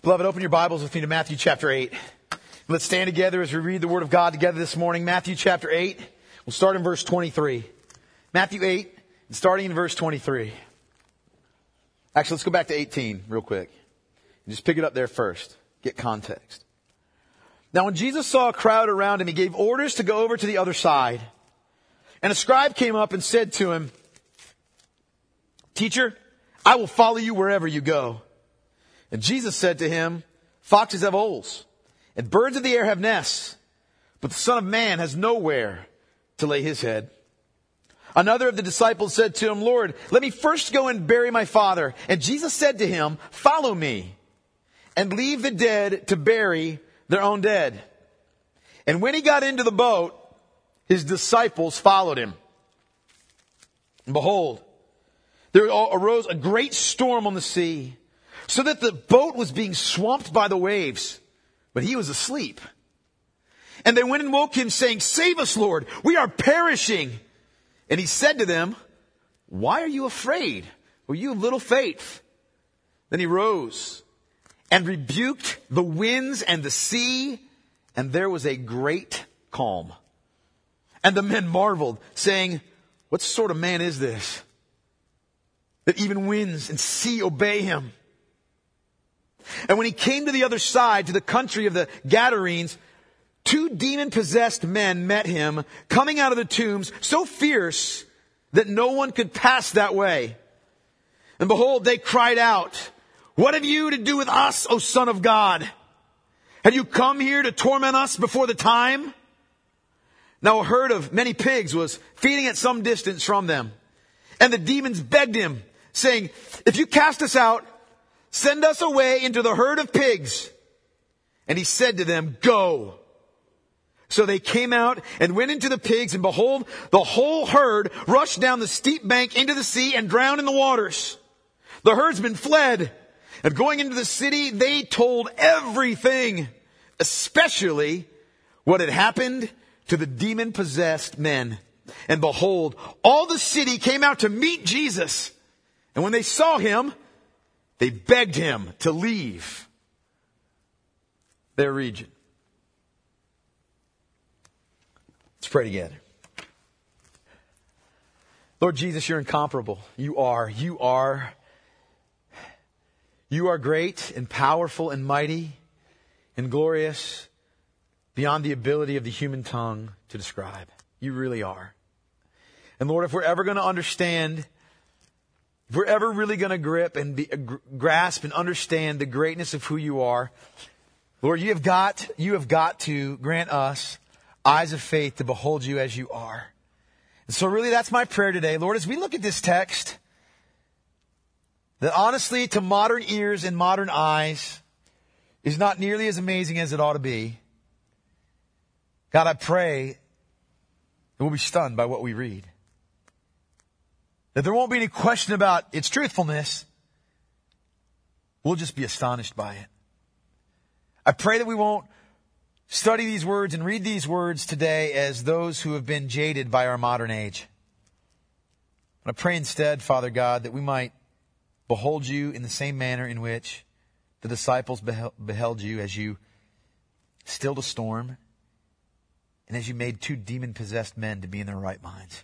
Beloved, open your Bibles with me to Matthew chapter 8. Let's stand together as we read the Word of God together this morning. Matthew chapter 8. We'll start in verse 23. Matthew 8, starting in verse 23. Actually, let's go back to 18 real quick. Just pick it up there first. Get context. Now, when Jesus saw a crowd around him, he gave orders to go over to the other side. And a scribe came up and said to him, "Teacher, I will follow you wherever you go." And Jesus said to him, "Foxes have holes, and birds of the air have nests, but the Son of Man has nowhere to lay his head." Another of the disciples said to him, "Lord, let me first go and bury my father." And Jesus said to him, "Follow me, and leave the dead to bury their own dead." And when he got into the boat, his disciples followed him. And behold, there arose a great storm on the sea, so that the boat was being swamped by the waves, but he was asleep. And they went and woke him, saying, "Save us, Lord, we are perishing." And he said to them, "Why are you afraid, O you of little faith?" Then he rose and rebuked the winds and the sea, and there was a great calm. And the men marveled, saying, "What sort of man is this, that even winds and sea obey him?" And when he came to the other side, to the country of the Gadarenes, 2 demon-possessed men met him, coming out of the tombs, so fierce that no one could pass that way. And behold, they cried out, "What have you to do with us, O Son of God? Have you come here to torment us before the time?" Now a herd of many pigs was feeding at some distance from them. And the demons begged him, saying, "If you cast us out, send us away into the herd of pigs." And he said to them, "Go." So they came out and went into the pigs, and behold, the whole herd rushed down the steep bank into the sea and drowned in the waters. The herdsmen fled, and going into the city, they told everything, especially what had happened to the demon-possessed men. And behold, all the city came out to meet Jesus. And when they saw him, they begged him to leave their region. Let's pray together. Lord Jesus, you're incomparable. You are great and powerful and mighty and glorious beyond the ability of the human tongue to describe. You really are. And Lord, if we're ever going to understand, if we're ever really going to grip and grasp and understand the greatness of who you are, Lord, you have got to grant us eyes of faith to behold you as you are. And so really that's my prayer today. Lord, as we look at this text, that honestly to modern ears and modern eyes is not nearly as amazing as it ought to be. God, I pray that we'll be stunned by what we read. That there won't be any question about its truthfulness. We'll just be astonished by it. I pray that we won't study these words and read these words today as those who have been jaded by our modern age. I pray instead, Father God, that we might behold you in the same manner in which the disciples beheld you as you stilled a storm and as you made 2 demon-possessed men to be in their right minds.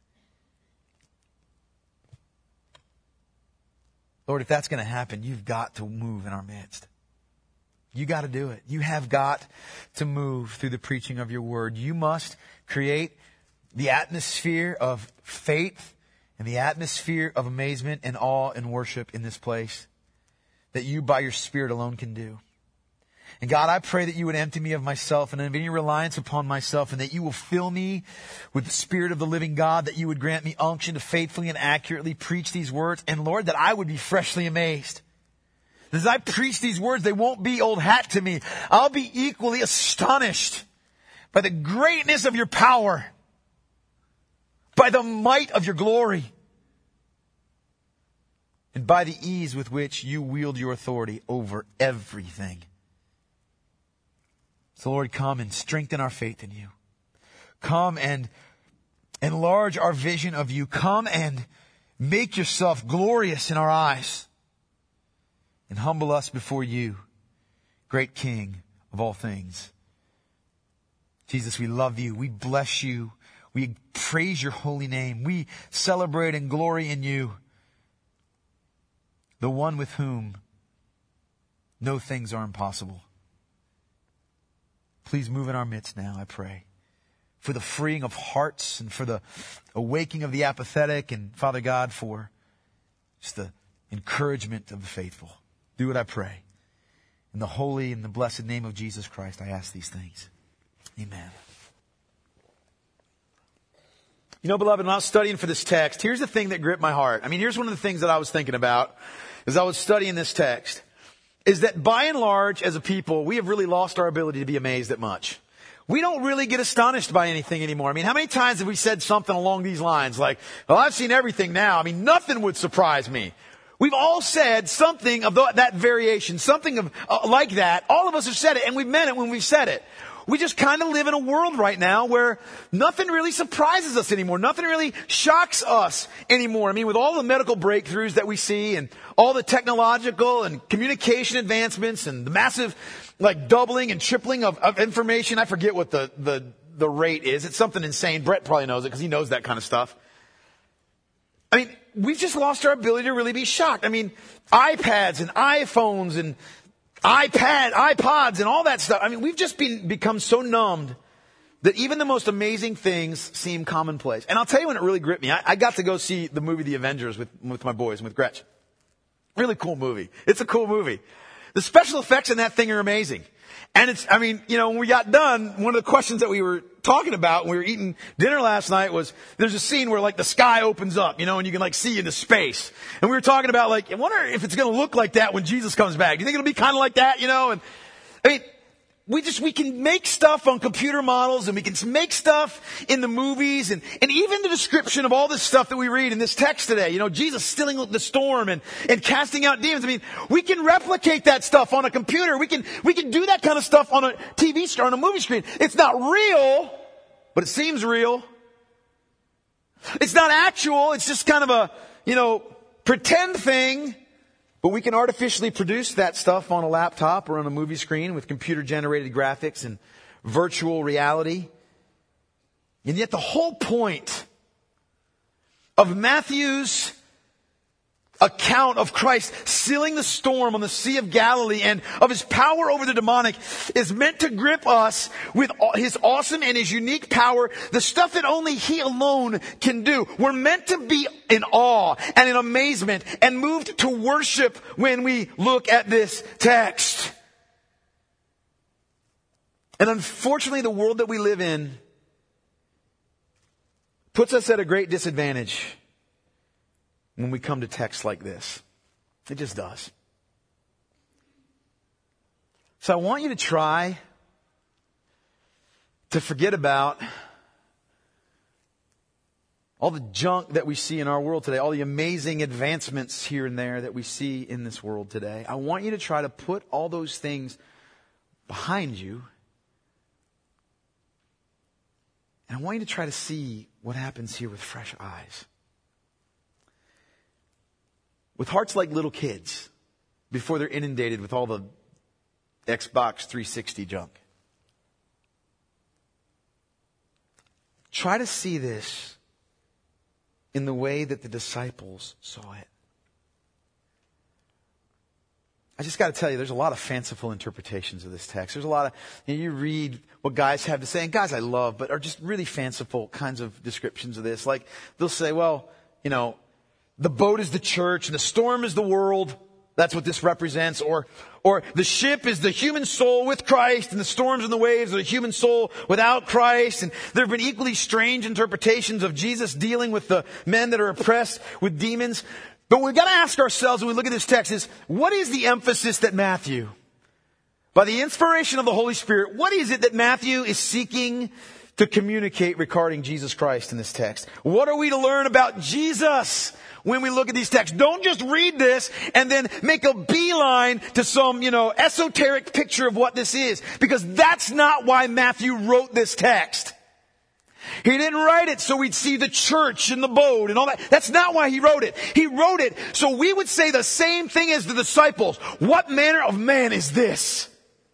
Lord, if that's going to happen, you've got to move in our midst. You got to do it. You have got to move through the preaching of your word. You must create the atmosphere of faith and the atmosphere of amazement and awe and worship in this place that you by your Spirit alone can do. And God, I pray that you would empty me of myself and of any reliance upon myself, and that you will fill me with the Spirit of the living God, that you would grant me unction to faithfully and accurately preach these words. And Lord, that I would be freshly amazed. As I preach these words, they won't be old hat to me. I'll be equally astonished by the greatness of your power, by the might of your glory, and by the ease with which you wield your authority over everything. So Lord, come and strengthen our faith in you. Come and enlarge our vision of you. Come and make yourself glorious in our eyes. And humble us before you great King of all things. Jesus, we love you. We bless you. We praise your holy name. We celebrate and glory in you, the one with whom no things are impossible. Please move in our midst now, I pray, for the freeing of hearts and for the awakening of the apathetic, and Father God, for just the encouragement of the faithful. Do it, I pray. In the holy and the blessed name of Jesus Christ, I ask these things. Amen. You know, beloved, when I was studying for this text, here's the thing that gripped my heart. I mean, here's one of the things that I was thinking about as I was studying this text, is that by and large, as a people, we have really lost our ability to be amazed at much. We don't really get astonished by anything anymore. I mean, how many times have we said something along these lines like, well, I've seen everything now. I mean, nothing would surprise me. We've all said something of that variation, something of like that. All of us have said it, and we've meant it when we've said it. We just kind of live in a world right now where nothing really surprises us anymore. Nothing really shocks us anymore. I mean, with all the medical breakthroughs that we see and all the technological and communication advancements and the massive doubling and tripling of information. I forget what the rate is. It's something insane. Brett probably knows it because he knows that kind of stuff. I mean, we've just lost our ability to really be shocked. I mean, iPads and iPhones and iPods and all that stuff. I mean, we've just become so numbed that even the most amazing things seem commonplace. And I'll tell you when it really gripped me. I got to go see the movie The Avengers with my boys and with Gretchen. Really cool movie. It's a cool movie. The special effects in that thing are amazing. And when we got done, one of the questions that we were talking about when we were eating dinner last night was, there's a scene where the sky opens up, and you can see into space. And we were talking about I wonder if it's going to look like that when Jesus comes back. Do you think it'll be kind of like that, And I mean, we can make stuff on computer models, and we can make stuff in the movies, and even the description of all this stuff that we read in this text today, Jesus stilling the storm and casting out demons. I mean, we can replicate that stuff on a computer. We can do that kind of stuff on a TV screen, on a movie screen. It's not real, but it seems real. It's not actual. It's just kind of a, pretend thing. But we can artificially produce that stuff on a laptop or on a movie screen with computer-generated graphics and virtual reality. And yet the whole point of Matthew's account of Christ stilling the storm on the Sea of Galilee and of his power over the demonic is meant to grip us with his awesome and his unique power, the stuff that only he alone can do. We're meant to be in awe and in amazement and moved to worship when we look at this text. And unfortunately, the world that we live in puts us at a great disadvantage when we come to texts like this. It just does. So I want you to try to forget about all the junk that we see in our world today, all the amazing advancements here and there that we see in this world today. I want you to try to put all those things behind you. And I want you to try to see what happens here with fresh eyes. With hearts like little kids before they're inundated with all the Xbox 360 junk. Try to see this in the way that the disciples saw it. I just got to tell you, there's a lot of fanciful interpretations of this text. There's a lot of, you read what guys have to say, and guys I love, but are just really fanciful kinds of descriptions of this. Like, they'll say, well, the boat is the church, and the storm is the world. That's what this represents. Or the ship is the human soul with Christ, and the storms and the waves are the human soul without Christ. And there have been equally strange interpretations of Jesus dealing with the men that are oppressed with demons. But what we've got to ask ourselves when we look at this text is, what is the emphasis that Matthew, by the inspiration of the Holy Spirit, what is it that Matthew is seeking to communicate regarding Jesus Christ in this text? What are we to learn about Jesus when we look at these texts? Don't just read this and then make a beeline to some, esoteric picture of what this is. Because that's not why Matthew wrote this text. He didn't write it so we'd see the church and the boat and all that. That's not why he wrote it. He wrote it so we would say the same thing as the disciples. What manner of man is this?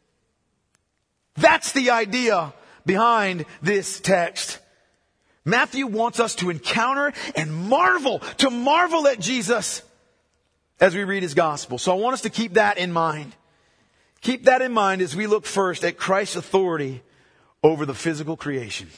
That's the idea behind this text. Matthew wants us to encounter and to marvel at Jesus as we read his gospel. So I want us to keep that in mind. Keep that in mind as we look first at Christ's authority over the physical creation.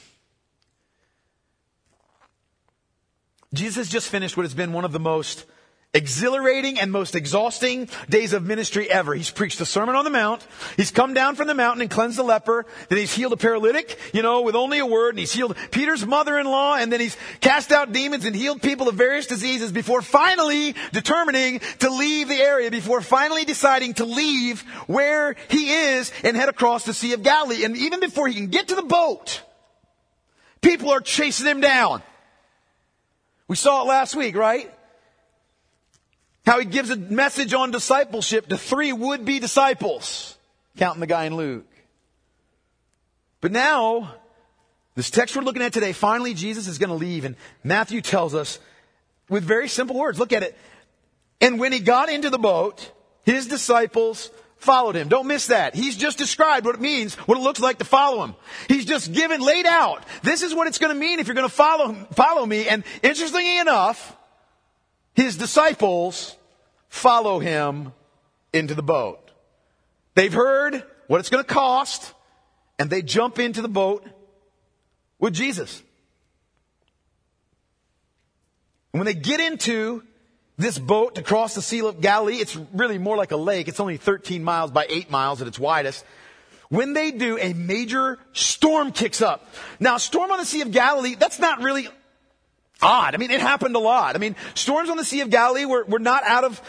Jesus has just finished what has been one of the most exhilarating and most exhausting days of ministry ever. He's preached the Sermon on the Mount. He's come down from the mountain and cleansed the leper. Then he's healed a paralytic, with only a word. And he's healed Peter's mother-in-law. And then he's cast out demons and healed people of various diseases before finally determining to leave the area, before finally deciding to leave where he is and head across the Sea of Galilee. And even before he can get to the boat, people are chasing him down. We saw it last week, right? How he gives a message on discipleship to 3 would-be disciples, counting the guy in Luke. But now, this text we're looking at today, finally Jesus is going to leave, and Matthew tells us with very simple words. Look at it. And when he got into the boat, his disciples followed him. Don't miss that. He's just described what it means, what it looks like to follow him. He's just laid out. This is what it's going to mean if you're going to follow me. And interestingly enough, his disciples follow him into the boat. They've heard what it's going to cost, and they jump into the boat with Jesus. And when they get into this boat to cross the Sea of Galilee, it's really more like a lake. It's only 13 miles by 8 miles at its widest. When they do, a major storm kicks up. Now, a storm on the Sea of Galilee, that's not really odd. It happened a lot. Storms on the Sea of Galilee were not out of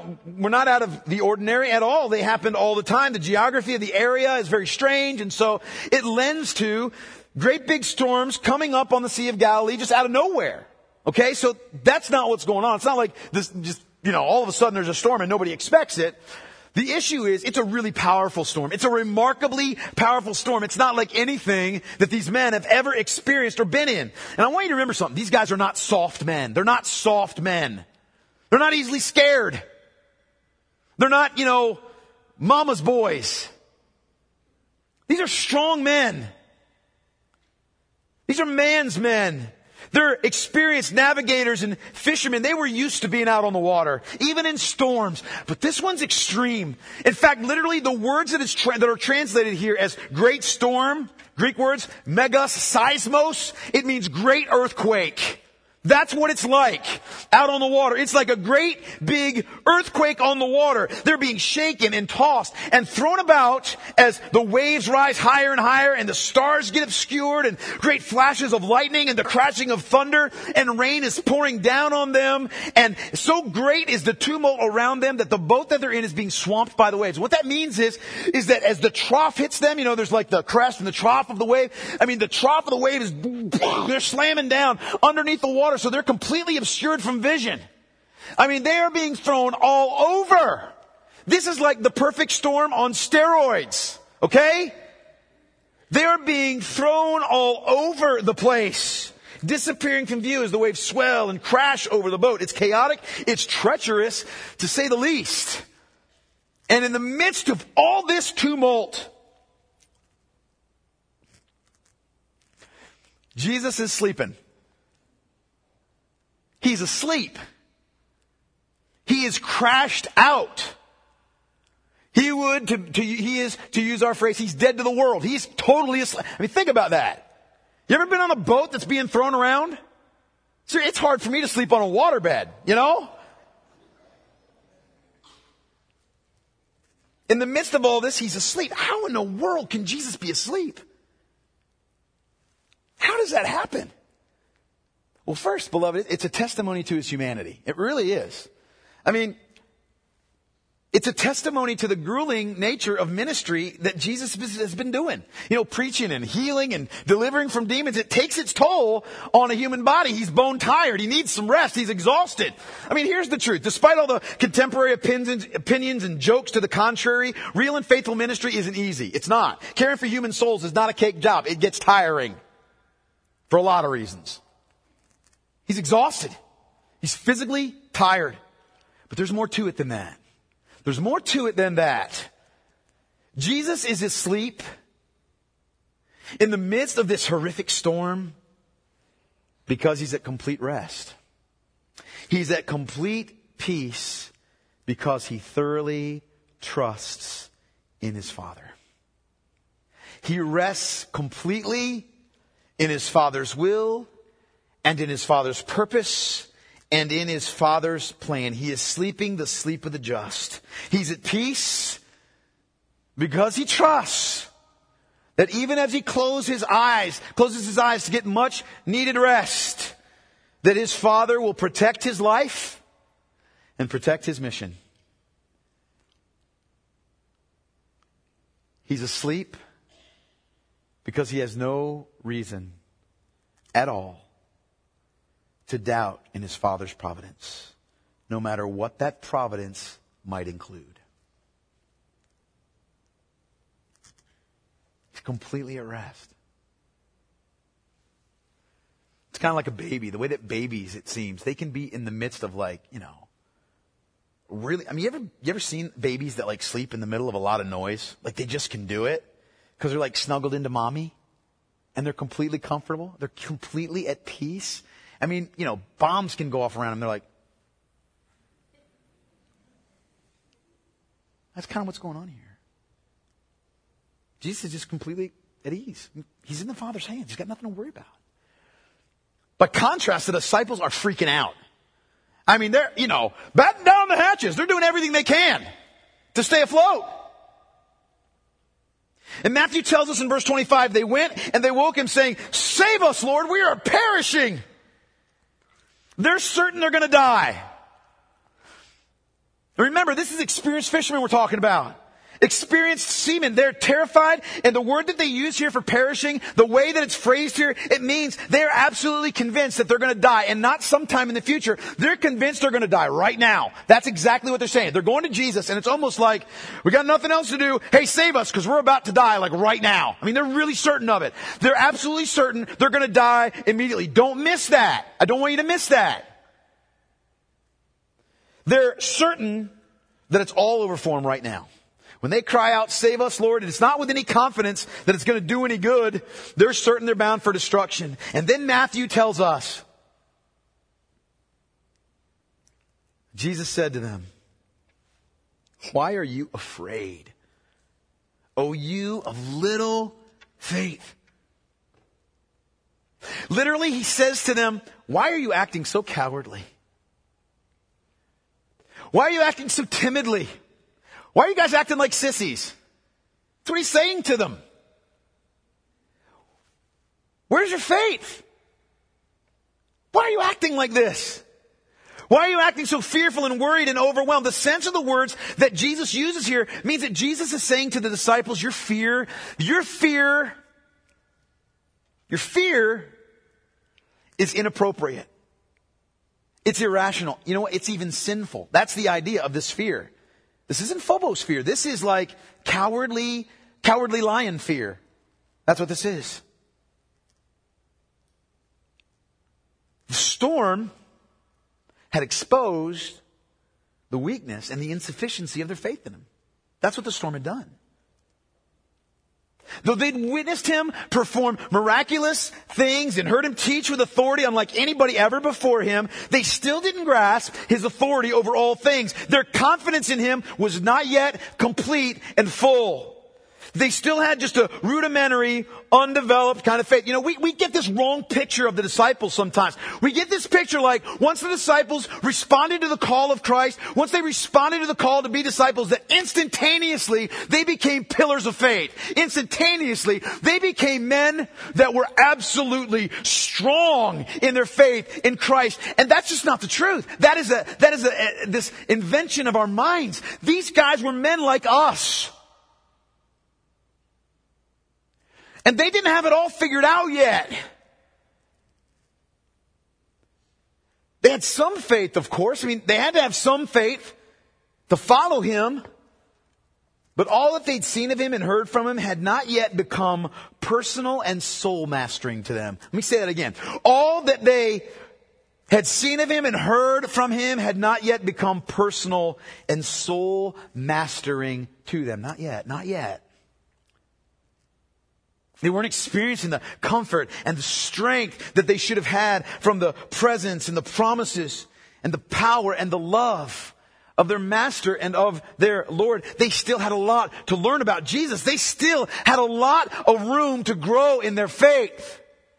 the ordinary at all. They happened all the time. The geography of the area is very strange, and so it lends to great big storms coming up on the Sea of Galilee just out of nowhere. Okay, so that's not what's going on. It's not like this just, all of a sudden there's a storm and nobody expects it. The issue is, it's a really powerful storm. It's a remarkably powerful storm. It's not like anything that these men have ever experienced or been in. And I want you to remember something. These guys are not soft men. They're not soft men. They're not easily scared. They're not, mama's boys. These are strong men. These are man's men. They're experienced navigators and fishermen. They were used to being out on the water, even in storms. But this one's extreme. In fact, literally the words that are translated here as great storm, Greek words, megas seismos, it means great earthquake. That's what it's like out on the water. It's like a great big earthquake on the water. They're being shaken and tossed and thrown about as the waves rise higher and higher and the stars get obscured and great flashes of lightning and the crashing of thunder and rain is pouring down on them. And so great is the tumult around them that the boat that they're in is being swamped by the waves. What that means is that as the trough hits them, there's like the crest and the trough of the wave. The trough of the wave is, they're slamming down underneath the water. So they're completely obscured from vision. They are being thrown all over. This is like the perfect storm on steroids. Okay? They are being thrown all over the place, disappearing from view as the waves swell and crash over the boat. It's chaotic. It's treacherous, to say the least. And in the midst of all this tumult, Jesus is sleeping. He's asleep. He is crashed out. He is, to use our phrase, he's dead to the world. He's totally asleep. Think about that. You ever been on a boat that's being thrown around? It's hard for me to sleep on a waterbed, In the midst of all this, he's asleep. How in the world can Jesus be asleep? How does that happen? Well, first, beloved, it's a testimony to his humanity. It really is. It's a testimony to the grueling nature of ministry that Jesus has been doing. Preaching and healing and delivering from demons. It takes its toll on a human body. He's bone tired. He needs some rest. He's exhausted. Here's the truth. Despite all the contemporary opinions and jokes to the contrary, real and faithful ministry isn't easy. It's not. Caring for human souls is not a cake job. It gets tiring for a lot of reasons. He's exhausted. He's physically tired. But there's more to it than that. There's more to it than that. Jesus is asleep In the midst of this horrific storm, because he's at complete rest. He's at complete peace because he thoroughly trusts in his Father. He rests completely in his Father's will and in his Father's purpose and in his Father's plan. He is sleeping the sleep of the just. He's at peace because he trusts that even as he closes his eyes to get much needed rest, that his Father will protect his life and protect his mission. He's asleep because he has no reason at all to doubt in his Father's providence, no matter what that providence might include. He's completely at rest. It's kind of like a baby. The way that babies, it seems, they can be in the midst of really, you ever seen babies that sleep in the middle of a lot of noise? They just can do it because they're snuggled into mommy and they're completely comfortable. They're completely at peace. Bombs can go off around them. They're like, that's kind of what's going on here. Jesus is just completely at ease. He's in the Father's hands. He's got nothing to worry about. By contrast, the disciples are freaking out. They're, batten down the hatches. They're doing everything they can to stay afloat. And Matthew tells us in verse 25, they went and they woke him saying, "Save us, Lord, we are perishing." They're certain they're going to die. Remember, this is experienced fishermen we're talking about. Experienced seamen. They're terrified. And the word that they use here for perishing, the way that it's phrased here, it means they're absolutely convinced that they're going to die. And not sometime in the future. They're convinced they're going to die right now. That's exactly what they're saying. They're going to Jesus and it's almost like, we got nothing else to do. Hey, save us because we're about to die right now. They're really certain of it. They're absolutely certain they're going to die immediately. Don't miss that. I don't want you to miss that. They're certain that it's all over for them right now. When they cry out, "Save us, Lord," it's not with any confidence that it's going to do any good. They're certain they're bound for destruction. And then Matthew tells us, Jesus said to them, "Why are you afraid, O you of little faith?" Literally, he says to them, "Why are you acting so cowardly? Why are you acting so timidly? Why are you guys acting like sissies?" That's what he's saying to them. Where's your faith? Why are you acting like this? Why are you acting so fearful and worried and overwhelmed? The sense of the words that Jesus uses here means that Jesus is saying to the disciples, your fear is inappropriate. It's irrational. You know what? It's even sinful. That's the idea of this fear. This isn't phobos fear. This is cowardly lion fear. That's what this is. The storm had exposed the weakness and the insufficiency of their faith in him. That's what the storm had done. Though they'd witnessed him perform miraculous things and heard him teach with authority unlike anybody ever before him, they still didn't grasp his authority over all things. Their confidence in him was not yet complete and full. They still had just a rudimentary, undeveloped kind of faith. We get this wrong picture of the disciples sometimes. We get this picture once the disciples responded to the call of Christ, once they responded to the call to be disciples, that instantaneously they became pillars of faith. Instantaneously, they became men that were absolutely strong in their faith in Christ. And that's just not the truth. That is this invention of our minds. These guys were men like us. And they didn't have it all figured out yet. They had some faith, of course. They had to have some faith to follow him. But all that they'd seen of him and heard from him had not yet become personal and soul mastering to them. Let me say that again. All that they had seen of him and heard from him had not yet become personal and soul mastering to them. Not yet. They weren't experiencing the comfort and the strength that they should have had from the presence and the promises and the power and the love of their master and of their Lord. They still had a lot to learn about Jesus. They still had a lot of room to grow in their faith.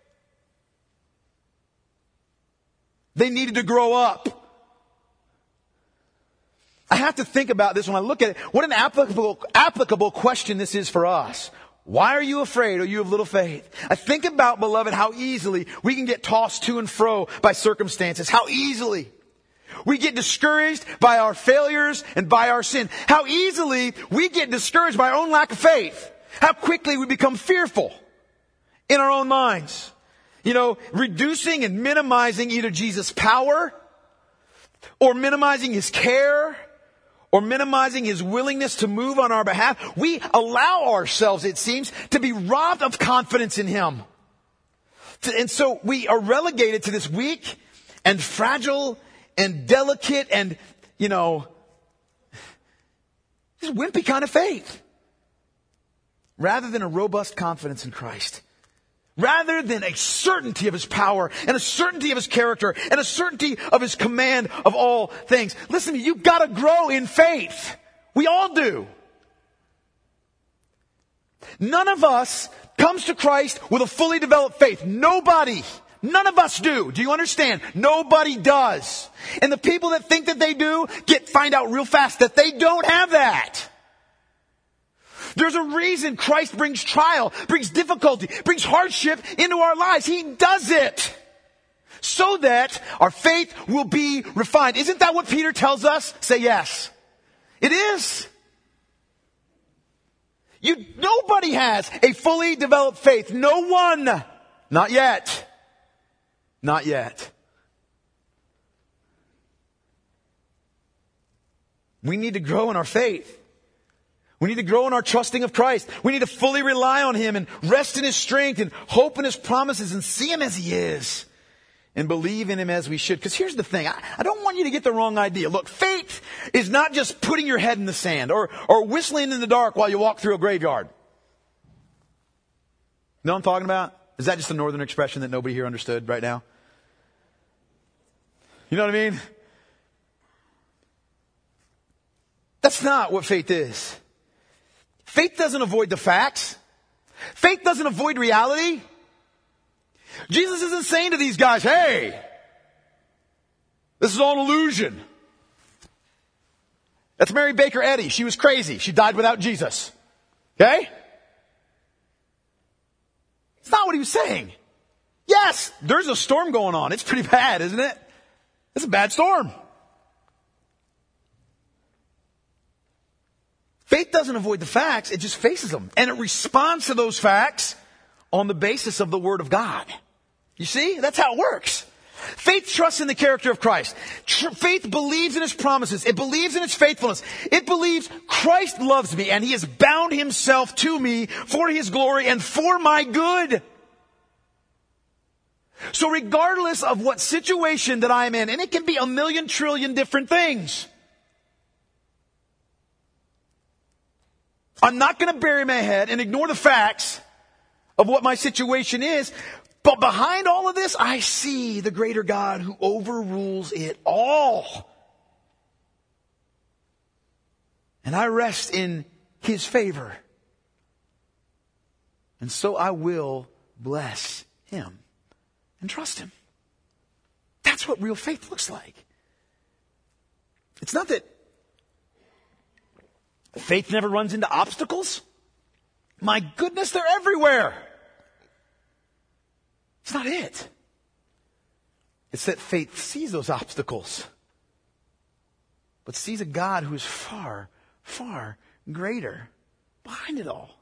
They needed to grow up. I have to think about this when I look at it. What an applicable question this is for us. Why are you afraid, or you of little faith? I think about, beloved, how easily we can get tossed to and fro by circumstances. How easily we get discouraged by our failures and by our sin. How easily we get discouraged by our own lack of faith. How quickly we become fearful in our own minds. Reducing and minimizing either Jesus' power, or minimizing His care, or minimizing His willingness to move on our behalf. We allow ourselves, it seems, to be robbed of confidence in Him. And so we are relegated to this weak and fragile and delicate and, this wimpy kind of faith. Rather than a robust confidence in Christ. Rather than a certainty of His power and a certainty of His character and a certainty of His command of all things. Listen to me, you've got to grow in faith. We all do. None of us comes to Christ with a fully developed faith. Nobody. None of us do. Do you understand? Nobody does. And the people that think that they do find out real fast that they don't have that. There's a reason Christ brings trial, brings difficulty, brings hardship into our lives. He does it so that our faith will be refined. Isn't that what Peter tells us? Say yes. It is. Nobody has a fully developed faith. No one. Not yet. Not yet. We need to grow in our faith. We need to grow in our trusting of Christ. We need to fully rely on Him and rest in His strength and hope in His promises and see Him as He is and believe in Him as we should. Because here's the thing. I don't want you to get the wrong idea. Look, faith is not just putting your head in the sand or whistling in the dark while you walk through a graveyard. You know what I'm talking about? Is that just a northern expression that nobody here understood right now? You know what I mean? That's not what faith is. Faith doesn't avoid the facts. Faith doesn't avoid reality. Jesus isn't saying to these guys, hey, this is all an illusion. That's Mary Baker Eddy. She was crazy. She died without Jesus. Okay? It's not what He was saying. Yes, there's a storm going on. It's pretty bad, isn't it? It's a bad storm. Faith doesn't avoid the facts, it just faces them. And it responds to those facts on the basis of the Word of God. You see? That's how it works. Faith trusts in the character of Christ. Faith believes in His promises. It believes in His faithfulness. It believes Christ loves me and He has bound Himself to me for His glory and for my good. So regardless of what situation that I am in, and it can be a million trillion different things, I'm not going to bury my head and ignore the facts of what my situation is. But behind all of this, I see the greater God who overrules it all. And I rest in His favor. And so I will bless Him and trust Him. That's what real faith looks like. It's not that faith never runs into obstacles. My goodness, they're everywhere. It's not it. It's that faith sees those obstacles, but sees a God who is far, far greater behind it all.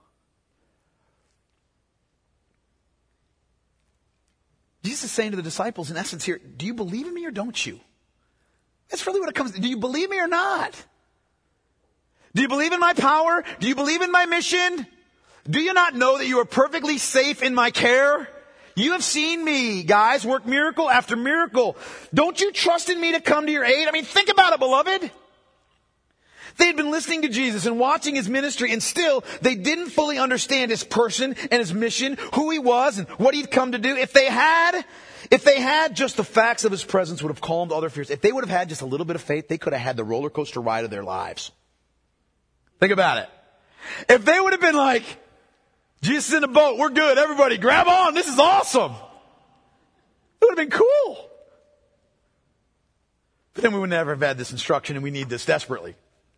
Jesus is saying to the disciples, in essence here, do you believe in me or don't you? That's really what it comes to. Do you believe me or not? Do you believe in my power? Do you believe in my mission? Do you not know that you are perfectly safe in my care? You have seen me, guys, work miracle after miracle. Don't you trust in me to come to your aid? I mean, think about it, beloved. They had been listening to Jesus and watching his ministry, and still they didn't fully understand his person and his mission, who he was and what he'd come to do. If they had just the facts of his presence, would have calmed all their fears. If they would have had just a little bit of faith, they could have had the roller coaster ride of their lives. Think about it. If they would have been like, Jesus is in the boat, we're good, everybody grab on, this is awesome. It would have been cool. But then we would never have had this instruction, and we need this desperately.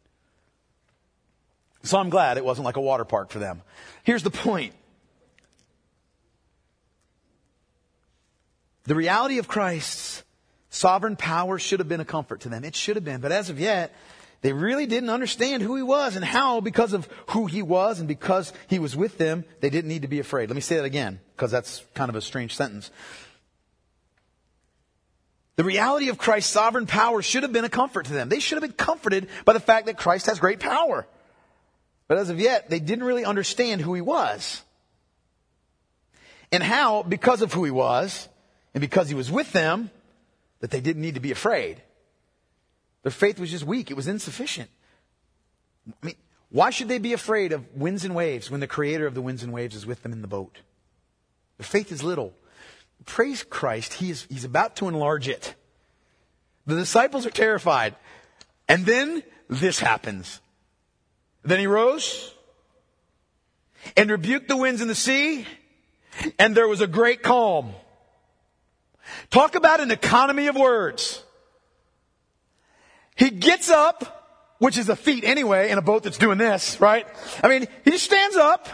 So I'm glad it wasn't like a water park for them. Here's the point. The reality of Christ's sovereign power should have been a comfort to them. It should have been. But as of yet, they really didn't understand who he was and how, because of who he was and because he was with them, they didn't need to be afraid. Let me say that again, because that's kind of a strange sentence. The reality of Christ's sovereign power should have been a comfort to them. They should have been comforted by the fact that Christ has great power. But as of yet, they didn't really understand who he was. And how, because of who he was, and because he was with them, that they didn't need to be afraid. Their faith was just weak. It was insufficient. I mean, why should they be afraid of winds and waves when the creator of the winds and waves is with them in the boat? Their faith is little. Praise Christ, he's about to enlarge it. The disciples are terrified. And then this happens. Then he rose and rebuked the winds and the sea, and there was a great calm. Talk about an economy of words. He gets up, which is a feat anyway in a boat that's doing this, right? I mean, he stands up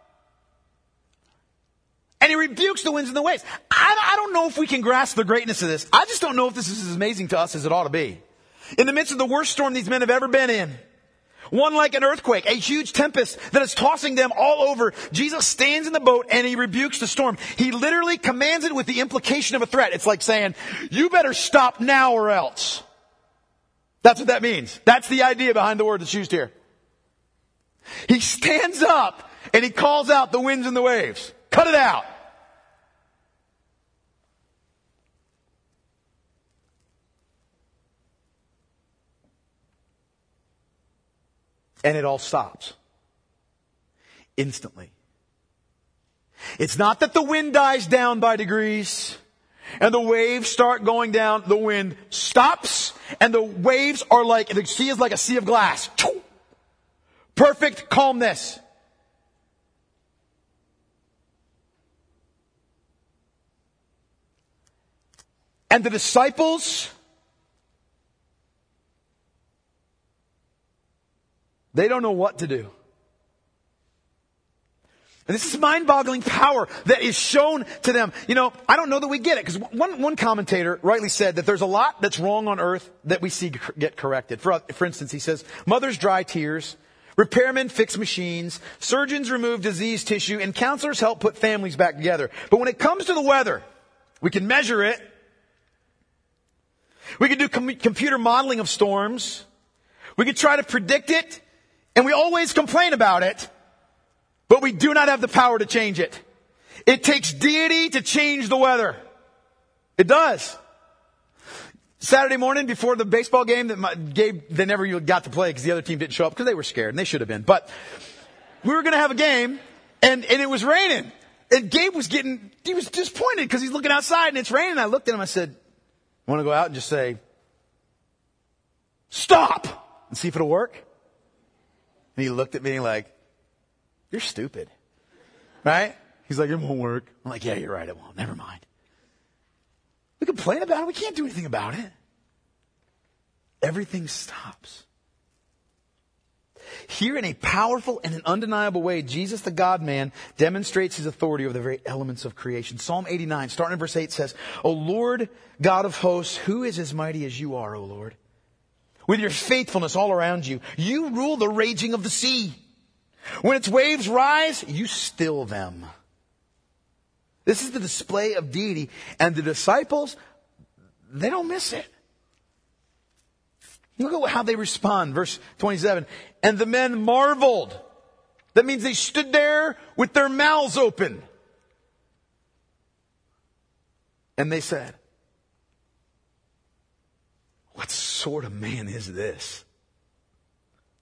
and he rebukes the winds and the waves. I don't know if we can grasp the greatness of this. I just don't know if this is as amazing to us as it ought to be. In the midst of the worst storm these men have ever been in, one like an earthquake, a huge tempest that is tossing them all over, Jesus stands in the boat and he rebukes the storm. He literally commands it with the implication of a threat. It's like saying, you better stop now or else. That's what that means. That's the idea behind the word that's used here. He stands up and he calls out the winds and the waves. Cut it out. And it all stops. Instantly. It's not that the wind dies down by degrees and the waves start going down. The wind stops and the waves are like, the sea is like a sea of glass. Perfect calmness. And the disciples, they don't know what to do. And this is mind-boggling power that is shown to them. You know, I don't know that we get it, because one commentator rightly said that there's a lot that's wrong on earth that we see get corrected. For instance, he says, mothers dry tears, repairmen fix machines, surgeons remove diseased tissue, and counselors help put families back together. But when it comes to the weather, we can measure it. We can do computer modeling of storms. We can try to predict it. And we always complain about it, but we do not have the power to change it. It takes deity to change the weather. It does. Saturday morning before the baseball game they never got to play because the other team didn't show up because they were scared and they should have been. But we were going to have a game and it was raining. And Gabe was disappointed because he's looking outside and it's raining. I looked at him, I said, I want to go out and just say, stop, and see if it'll work. And he looked at me like, you're stupid. Right? He's like, it won't work. I'm like, yeah, you're right, it won't. Never mind. We complain about it. We can't do anything about it. Everything stops. Here in a powerful and an undeniable way, Jesus, the God-man, demonstrates his authority over the very elements of creation. Psalm 89, starting in verse 8, says, O Lord, God of hosts, who is as mighty as you are, O Lord? With your faithfulness all around you, you rule the raging of the sea. When its waves rise, you still them. This is the display of deity, and the disciples, they don't miss it. Look at how they respond. Verse 27. And the men marveled. That means they stood there with their mouths open. And they said, what sort of man is this?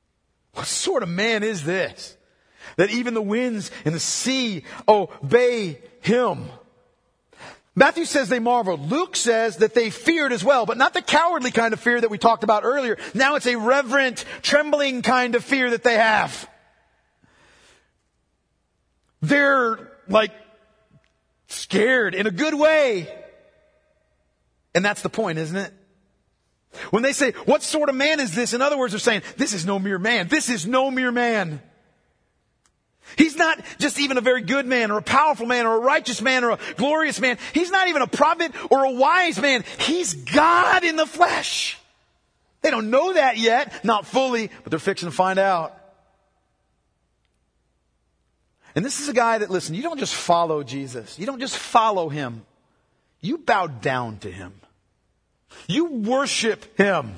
What sort of man is this, that even the winds and the sea obey him? Matthew says they marveled. Luke says that they feared as well, but not the cowardly kind of fear that we talked about earlier. Now it's a reverent, trembling kind of fear that they have. They're like scared in a good way. And that's the point, isn't it? When they say, what sort of man is this? In other words, they're saying, this is no mere man. This is no mere man. He's not just even a very good man or a powerful man or a righteous man or a glorious man. He's not even a prophet or a wise man. He's God in the flesh. They don't know that yet, not fully, but they're fixing to find out. And this is a guy that, listen, you don't just follow Jesus. You don't just follow him. You bow down to him. You worship him.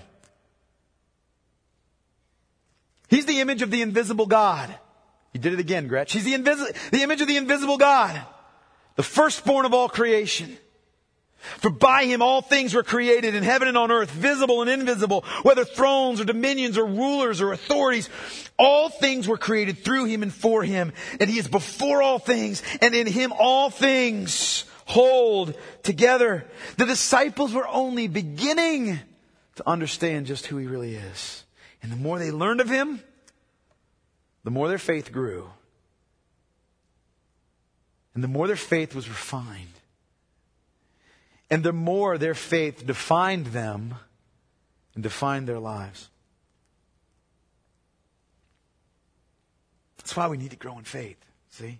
He's the image of the invisible God. You did it again, Gretch. He's the image of the invisible God, the firstborn of all creation. For by him all things were created in heaven and on earth, visible and invisible, whether thrones or dominions or rulers or authorities. All things were created through him and for him. And he is before all things, and in him all things hold together. The disciples were only beginning to understand just who he really is. And the more they learned of him, the more their faith grew. And the more their faith was refined. And the more their faith defined them and defined their lives. That's why we need to grow in faith, see?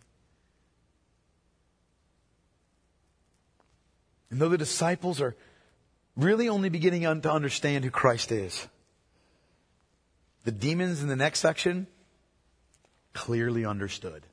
And though the disciples are really only beginning to understand who Christ is, the demons in the next section clearly understood.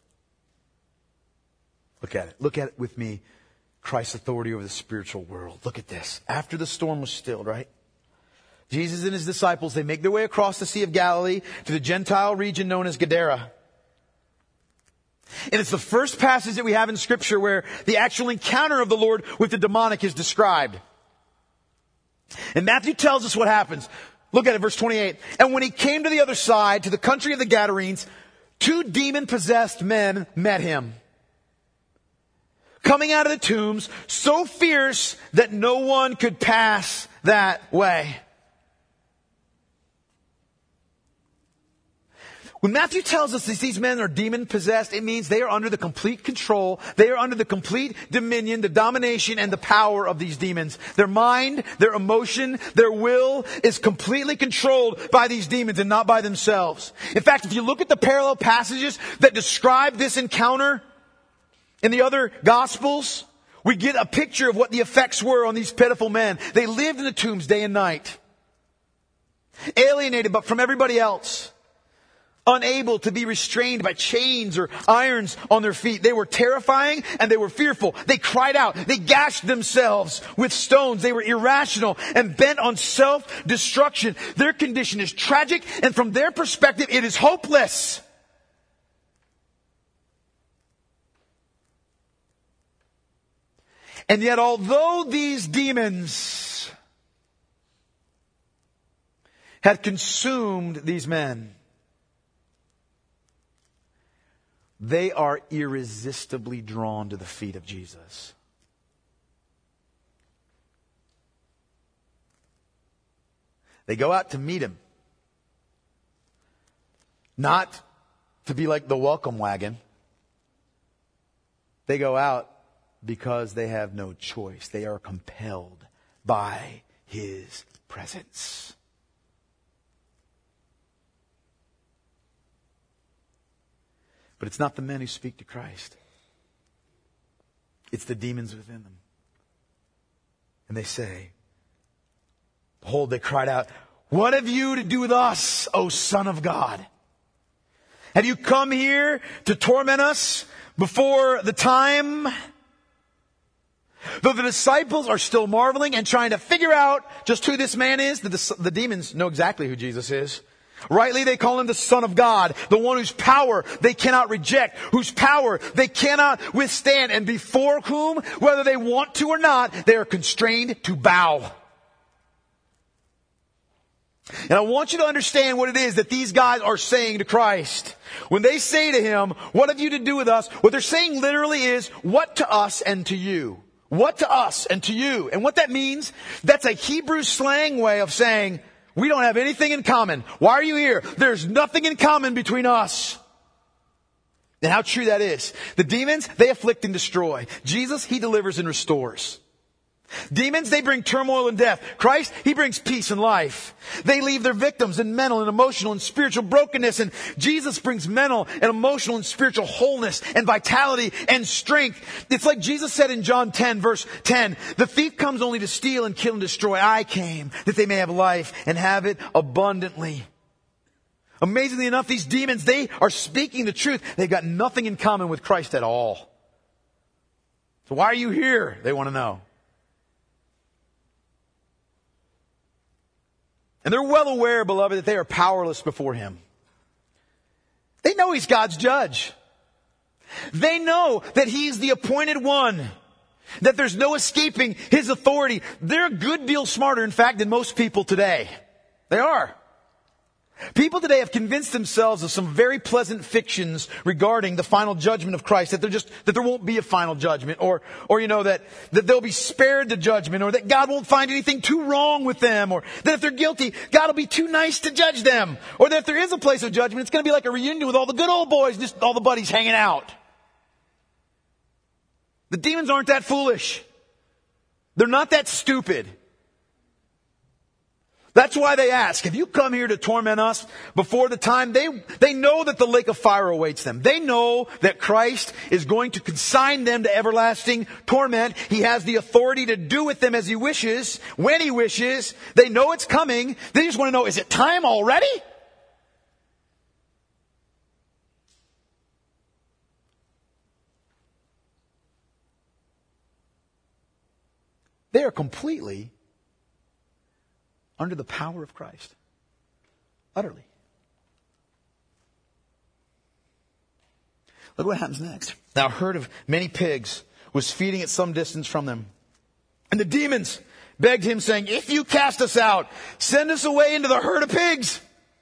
Look at it. Look at it with me. Christ's authority over the spiritual world. Look at this. After the storm was stilled, right? Jesus and his disciples, they make their way across the Sea of Galilee to the Gentile region known as Gadara. And it's the first passage that we have in Scripture where the actual encounter of the Lord with the demonic is described. And Matthew tells us what happens. Look at it, verse 28. And when he came to the other side, to the country of the Gadarenes, 2 demon-possessed men met him, coming out of the tombs, so fierce that no one could pass that way. When Matthew tells us that these men are demon-possessed, it means they are under the complete control, they are under the complete dominion, the domination, and the power of these demons. Their mind, their emotion, their will is completely controlled by these demons and not by themselves. In fact, if you look at the parallel passages that describe this encounter in the other Gospels, we get a picture of what the effects were on these pitiful men. They lived in the tombs day and night, alienated but from everybody else. Unable to be restrained by chains or irons on their feet. They were terrifying and they were fearful. They cried out. They gashed themselves with stones. They were irrational and bent on self-destruction. Their condition is tragic, and from their perspective, it is hopeless. And yet, although these demons had consumed these men, they are irresistibly drawn to the feet of Jesus. They go out to meet him. Not to be like the welcome wagon. They go out because they have no choice. They are compelled by his presence. But it's not the men who speak to Christ. It's the demons within them. And they say, behold, they cried out, what have you to do with us, O Son of God? Have you come here to torment us before the time? Though the disciples are still marveling and trying to figure out just who this man is, the demons know exactly who Jesus is. Rightly, they call him the Son of God, the one whose power they cannot reject, whose power they cannot withstand, and before whom, whether they want to or not, they are constrained to bow. And I want you to understand what it is that these guys are saying to Christ. When they say to him, what have you to do with us? What they're saying literally is, what to us and to you? What to us and to you? And what that means, that's a Hebrew slang way of saying, we don't have anything in common. Why are you here? There's nothing in common between us. And how true that is. The demons, they afflict and destroy. Jesus, he delivers and restores. Demons, they bring turmoil and death. Christ, he brings peace and life. They leave their victims in mental and emotional and spiritual brokenness. And Jesus brings mental and emotional and spiritual wholeness and vitality and strength. It's like Jesus said in John 10, verse 10, the thief comes only to steal and kill and destroy. I came that they may have life and have it abundantly. Amazingly enough, these demons, they are speaking the truth. They've got nothing in common with Christ at all. So why are you here? They want to know. And they're well aware, beloved, that they are powerless before him. They know he's God's judge. They know that he's the appointed one, that there's no escaping his authority. They're a good deal smarter, in fact, than most people today. They are. People today have convinced themselves of some very pleasant fictions regarding the final judgment of Christ, that there won't be a final judgment, or that they'll be spared the judgment, or that God won't find anything too wrong with them, or that if they're guilty, God will be too nice to judge them, or that if there is a place of judgment, it's going to be like a reunion with all the good old boys, just all the buddies hanging out. The demons aren't that foolish. They're not that stupid. That's why they ask, have you come here to torment us before the time? They know that the lake of fire awaits them. They know that Christ is going to consign them to everlasting torment. He has the authority to do with them as he wishes, when he wishes. They know it's coming. They just want to know, is it time already? They are completely under the power of Christ. Utterly. Look what happens next. Now a herd of many pigs was feeding at some distance from them. And the demons begged him, saying, if you cast us out, send us away into the herd of pigs.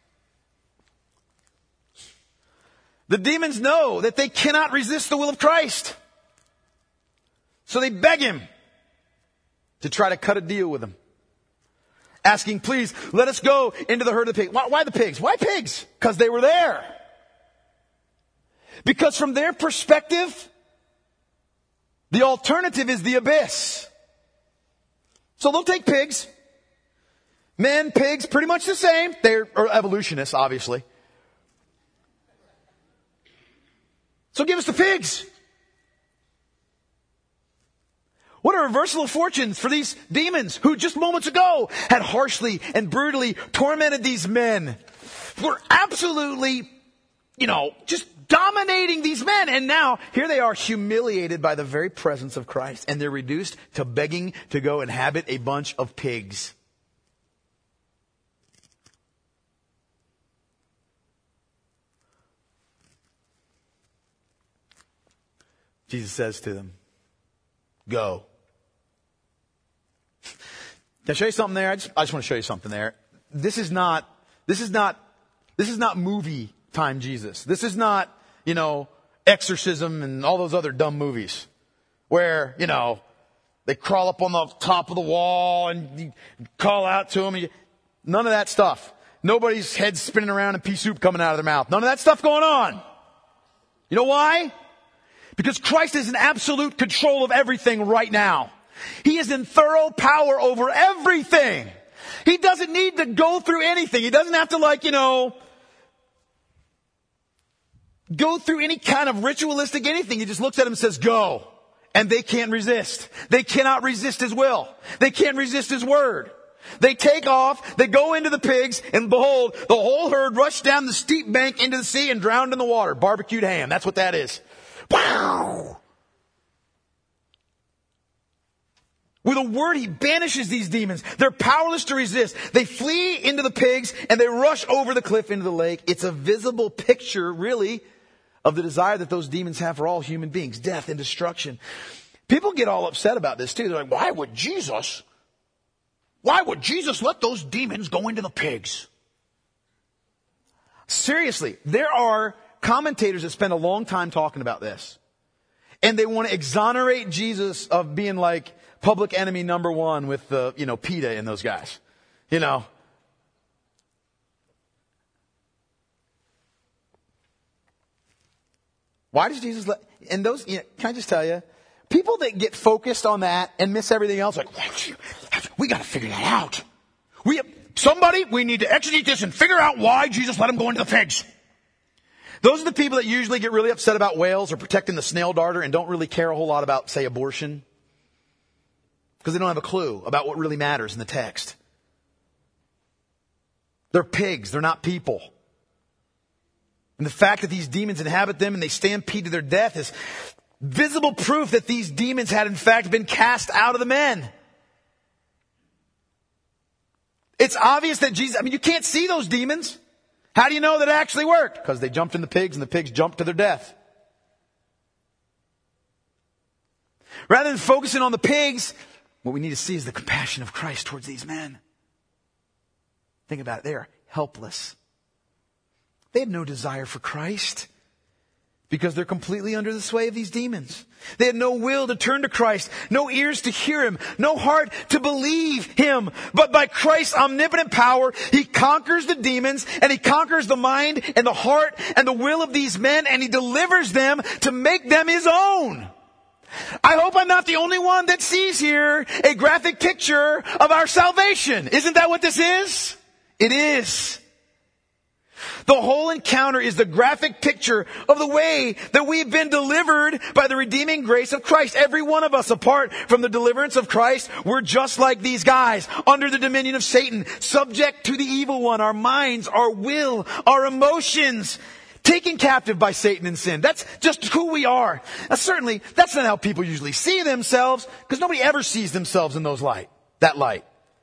The demons know that they cannot resist the will of Christ. So they beg him to try to cut a deal with him. Asking, please, let us go into the herd of pigs. Why the pigs? Why pigs? Because they were there. Because from their perspective, the alternative is the abyss. So they'll take pigs. Men, pigs, pretty much the same. They're evolutionists, obviously. So give us the pigs. What a reversal of fortunes for these demons who just moments ago had harshly and brutally tormented these men. Were absolutely, just dominating these men. And now here they are humiliated by the very presence of Christ. And they're reduced to begging to go inhabit a bunch of pigs. Jesus says to them, go. Can I show you something there? I just want to show you something there. This is not movie time Jesus. This is not, Exorcism and all those other dumb movies where, they crawl up on the top of the wall and you call out to them. None of that stuff. Nobody's head spinning around and pea soup coming out of their mouth. None of that stuff going on. You know why? Because Christ is in absolute control of everything right now. He is in thorough power over everything. He doesn't need to go through anything. He doesn't have to go through any kind of ritualistic anything. He just looks at them and says, go. And they can't resist. They cannot resist his will. They can't resist his word. They take off, they go into the pigs, and behold, the whole herd rushed down the steep bank into the sea and drowned in the water. Barbecued ham. That's what that is. Wow! With a word, he banishes these demons. They're powerless to resist. They flee into the pigs and they rush over the cliff into the lake. It's a visible picture, really, of the desire that those demons have for all human beings. Death and destruction. People get all upset about this too. They're like, why would Jesus Why would Jesus let those demons go into the pigs? Seriously, there are commentators that spend a long time talking about this. And they want to exonerate Jesus of being like public enemy number one with PETA and those guys. Why does Jesus let, and those, can I just tell you, people that get focused on that and miss everything else, like, we got to figure that out. We need to exegete this and figure out why Jesus let him go into the pigs. Those are the people that usually get really upset about whales or protecting the snail darter and don't really care a whole lot about, say, abortion. Because they don't have a clue about what really matters in the text. They're pigs. They're not people. And the fact that these demons inhabit them and they stampede to their death is visible proof that these demons had in fact been cast out of the men. It's obvious that Jesus, you can't see those demons. How do you know that it actually worked? Because they jumped in the pigs and the pigs jumped to their death. Rather than focusing on the pigs, what we need to see is the compassion of Christ towards these men. Think about it. They are helpless. They have no desire for Christ because they're completely under the sway of these demons. They had no will to turn to Christ, no ears to hear Him, no heart to believe Him. But by Christ's omnipotent power, He conquers the demons and He conquers the mind and the heart and the will of these men, and He delivers them to make them His own. I hope I'm not the only one that sees here a graphic picture of our salvation. Isn't that what this is? It is. The whole encounter is the graphic picture of the way that we've been delivered by the redeeming grace of Christ. Every one of us, apart from the deliverance of Christ, we're just like these guys, under the dominion of Satan, subject to the evil one, our minds, our will, our emotions, taken captive by Satan and sin. That's just who we are. Now, certainly, that's not how people usually see themselves, because nobody ever sees themselves in that light.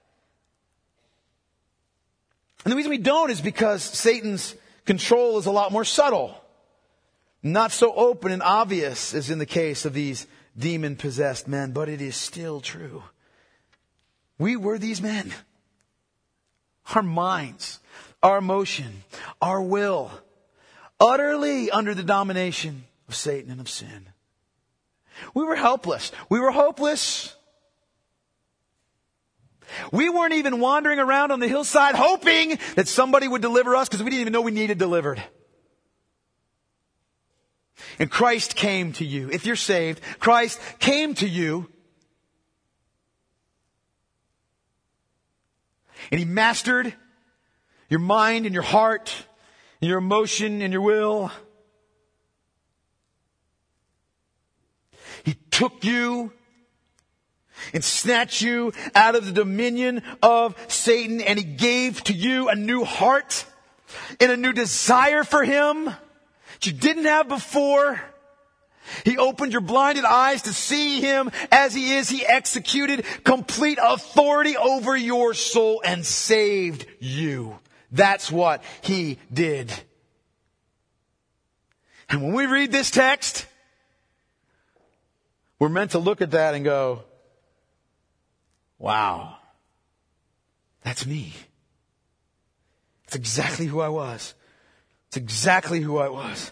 And the reason we don't is because Satan's control is a lot more subtle. Not so open and obvious as in the case of these demon-possessed men, but it is still true. We were these men. Our minds, our emotion, our will, utterly under the domination of Satan and of sin. We were helpless. We were hopeless. We weren't even wandering around on the hillside hoping that somebody would deliver us because we didn't even know we needed delivered. And Christ came to you. If you're saved, Christ came to you. And He mastered your mind and your heart and your emotion and your will. He took you and snatch you out of the dominion of Satan, and He gave to you a new heart and a new desire for Him that you didn't have before. He opened your blinded eyes to see Him as He is. He executed complete authority over your soul and saved you. That's what He did. And when we read this text, we're meant to look at that and go, wow, that's me. It's exactly who I was. It's exactly who I was.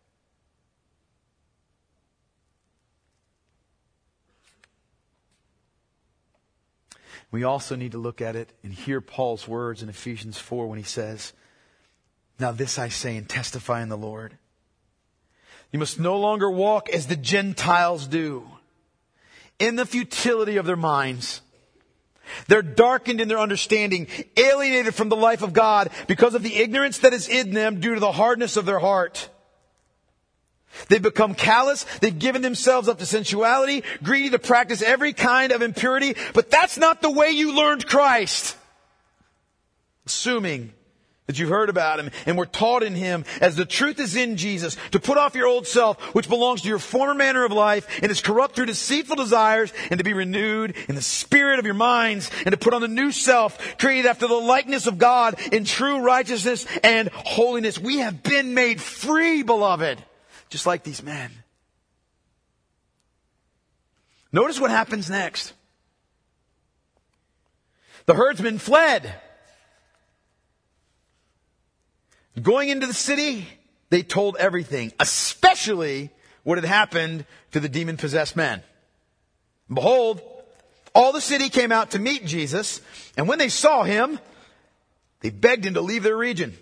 We also need to look at it and hear Paul's words in Ephesians 4 when he says, now this I say and testify in the Lord. You must no longer walk as the Gentiles do, in the futility of their minds. They're darkened in their understanding, alienated from the life of God because of the ignorance that is in them due to the hardness of their heart. They've become callous. They've given themselves up to sensuality, greedy to practice every kind of impurity. But that's not the way you learned Christ. Assuming that you've heard about Him and were taught in Him as the truth is in Jesus, to put off your old self, which belongs to your former manner of life and is corrupt through deceitful desires, and to be renewed in the spirit of your minds, and to put on the new self, created after the likeness of God in true righteousness and holiness. We have been made free, beloved, just like these men. Notice what happens next. The herdsmen fled. Going into the city, they told everything, especially what had happened to the demon-possessed men. And behold, all the city came out to meet Jesus, and when they saw him, they begged him to leave their region.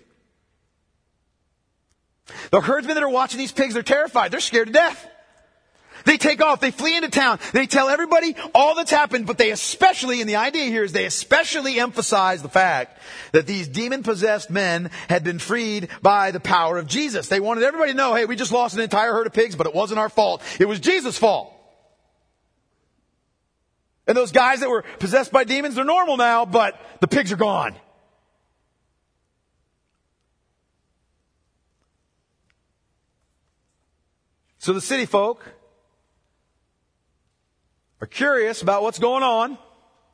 The herdsmen that are watching these pigs, they're terrified. They're scared to death. They take off. They flee into town. They tell everybody all that's happened, but they especially, and the idea here is they especially emphasize the fact that these demon-possessed men had been freed by the power of Jesus. They wanted everybody to know, hey, we just lost an entire herd of pigs, but it wasn't our fault. It was Jesus' fault. And those guys that were possessed by demons, they're normal now, but the pigs are gone. So the city folk are curious about what's going on, and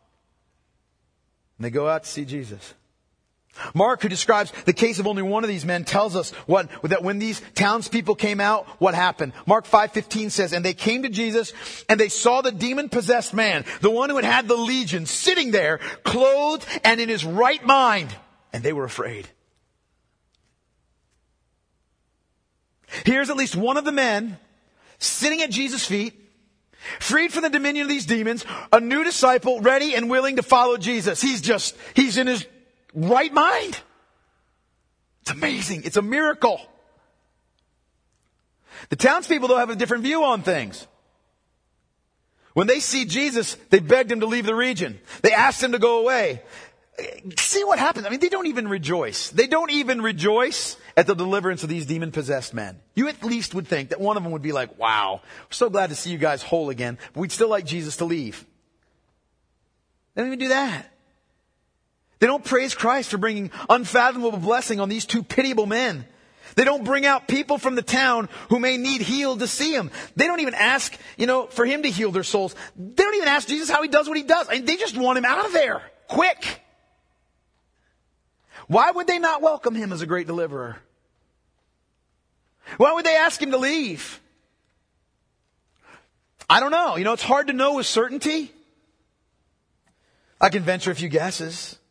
they go out to see Jesus. Mark, who describes the case of only one of these men, tells us that when these townspeople came out, what happened. Mark 5:15 says, and they came to Jesus, and they saw the demon-possessed man, the one who had the legion, sitting there, clothed and in his right mind, and they were afraid. Here's at least one of the men sitting at Jesus' feet, freed from the dominion of these demons, a new disciple, ready and willing to follow Jesus. He's in his right mind. It's amazing. It's a miracle. The townspeople, though, have a different view on things. When they see Jesus, they begged him to leave the region. They asked him to go away. See what happens. I mean, they don't even rejoice. They don't even rejoice at the deliverance of these demon-possessed men. You at least would think that one of them would be like, wow, we're so glad to see you guys whole again, but we'd still like Jesus to leave. They don't even do that. They don't praise Christ for bringing unfathomable blessing on these two pitiable men. They don't bring out people from the town who may need healed to see him. They don't even ask, for him to heal their souls. They don't even ask Jesus how he does what he does. I mean, they just want him out of there. Quick. Why would they not welcome him as a great deliverer? Why would they ask him to leave? I don't know. It's hard to know with certainty. I can venture a few guesses.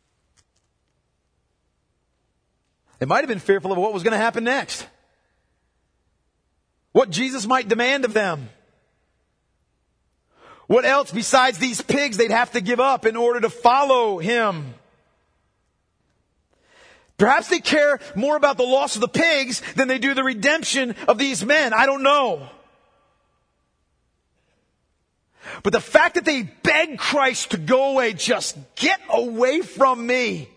They might have been fearful of what was going to happen next. What Jesus might demand of them. What else besides these pigs they'd have to give up in order to follow him. Perhaps they care more about the loss of the pigs than they do the redemption of these men. I don't know. But the fact that they beg Christ to go away, just get away from me,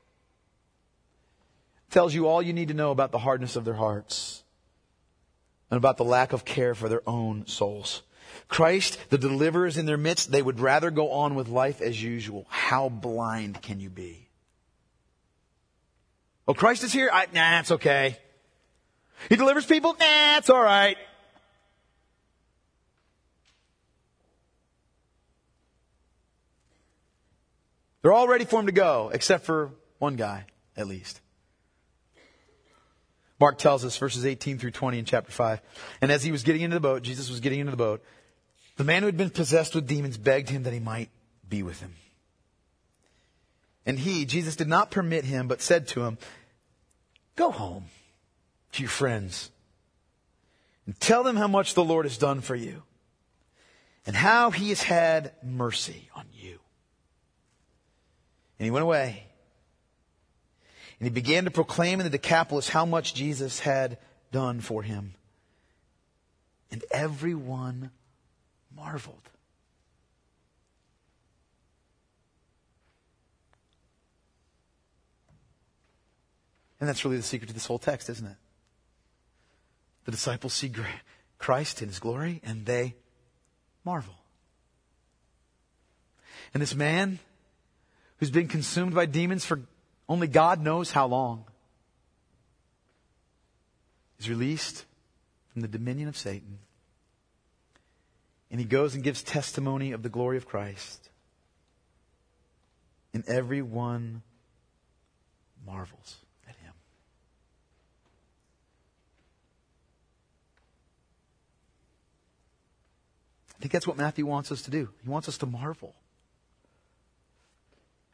tells you all you need to know about the hardness of their hearts and about the lack of care for their own souls. Christ, the deliverer, is in their midst. They would rather go on with life as usual. How blind can you be? Oh, Christ is here? Nah, it's okay. He delivers people? Nah, it's all right. They're all ready for him to go, except for one guy, at least. Mark tells us, verses 18 through 20 in chapter 5. And as he was getting into the boat, Jesus was getting into the boat, the man who had been possessed with demons begged him that he might be with him. And he, Jesus, did not permit him, but said to him, go home to your friends and tell them how much the Lord has done for you and how he has had mercy on you. And he went away. And he began to proclaim in the Decapolis how much Jesus had done for him. And everyone marveled. And that's really the secret to this whole text, isn't it? The disciples see Christ in his glory and they marvel. And this man who's been consumed by demons for only God knows how long is released from the dominion of Satan. And he goes and gives testimony of the glory of Christ. And everyone marvels at him. I think that's what Matthew wants us to do. He wants us to marvel.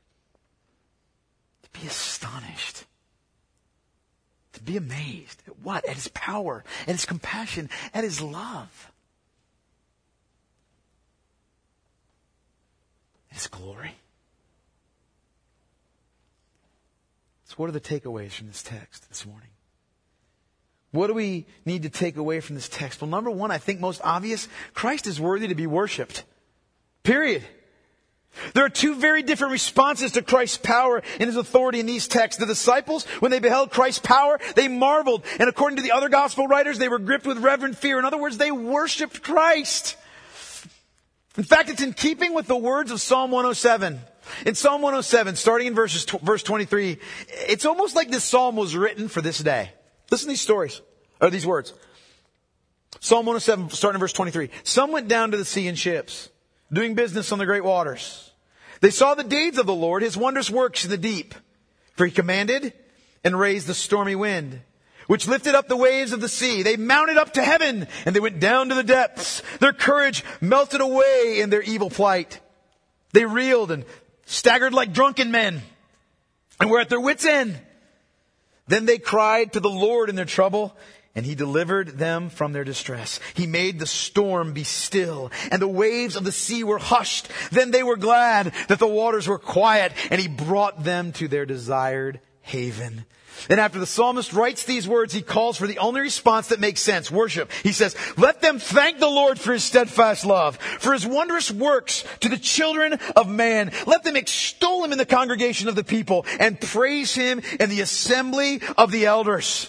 be amazed. At what? At his power, at his compassion, at his love. At his glory. So what are the takeaways from this text this morning? What do we need to take away from this text? Well, number one, I think most obvious, Christ is worthy to be worshiped. Period. There are two very different responses to Christ's power and his authority in these texts. The disciples, when they beheld Christ's power, they marveled. And according to the other gospel writers, they were gripped with reverent fear. In other words, they worshiped Christ. In fact, it's in keeping with the words of Psalm 107. In Psalm 107, starting in verse 23, it's almost like this psalm was written for this day. Listen to these stories, or these words. Psalm 107, starting in verse 23. Some went down to the sea in ships, doing business on the great waters. They saw the deeds of the Lord, his wondrous works in the deep. For he commanded and raised the stormy wind, which lifted up the waves of the sea. They mounted up to heaven, and they went down to the depths. Their courage melted away in their evil plight. They reeled and staggered like drunken men, and were at their wits' end. Then they cried to the Lord in their trouble, and he delivered them from their distress. He made the storm be still, and the waves of the sea were hushed. Then they were glad that the waters were quiet, and he brought them to their desired haven. And after the psalmist writes these words, he calls for the only response that makes sense, worship. He says, let them thank the Lord for his steadfast love, for his wondrous works to the children of man. Let them extol him in the congregation of the people and praise him in the assembly of the elders.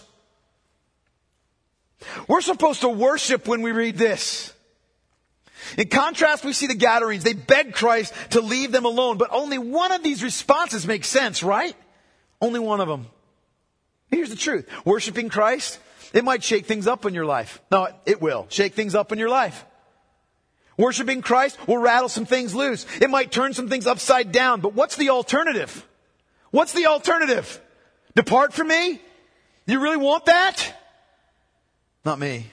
We're supposed to worship when we read this. In contrast, we see the Gadarenes. They beg Christ to leave them alone, but only one of these responses makes sense, right? Only one of them. Here's the truth. Worshiping Christ, it might shake things up in your life. No, it will shake things up in your life. Worshiping Christ will rattle some things loose. It might turn some things upside down. But what's the alternative? What's the alternative? Depart from me? You really want that? Not me.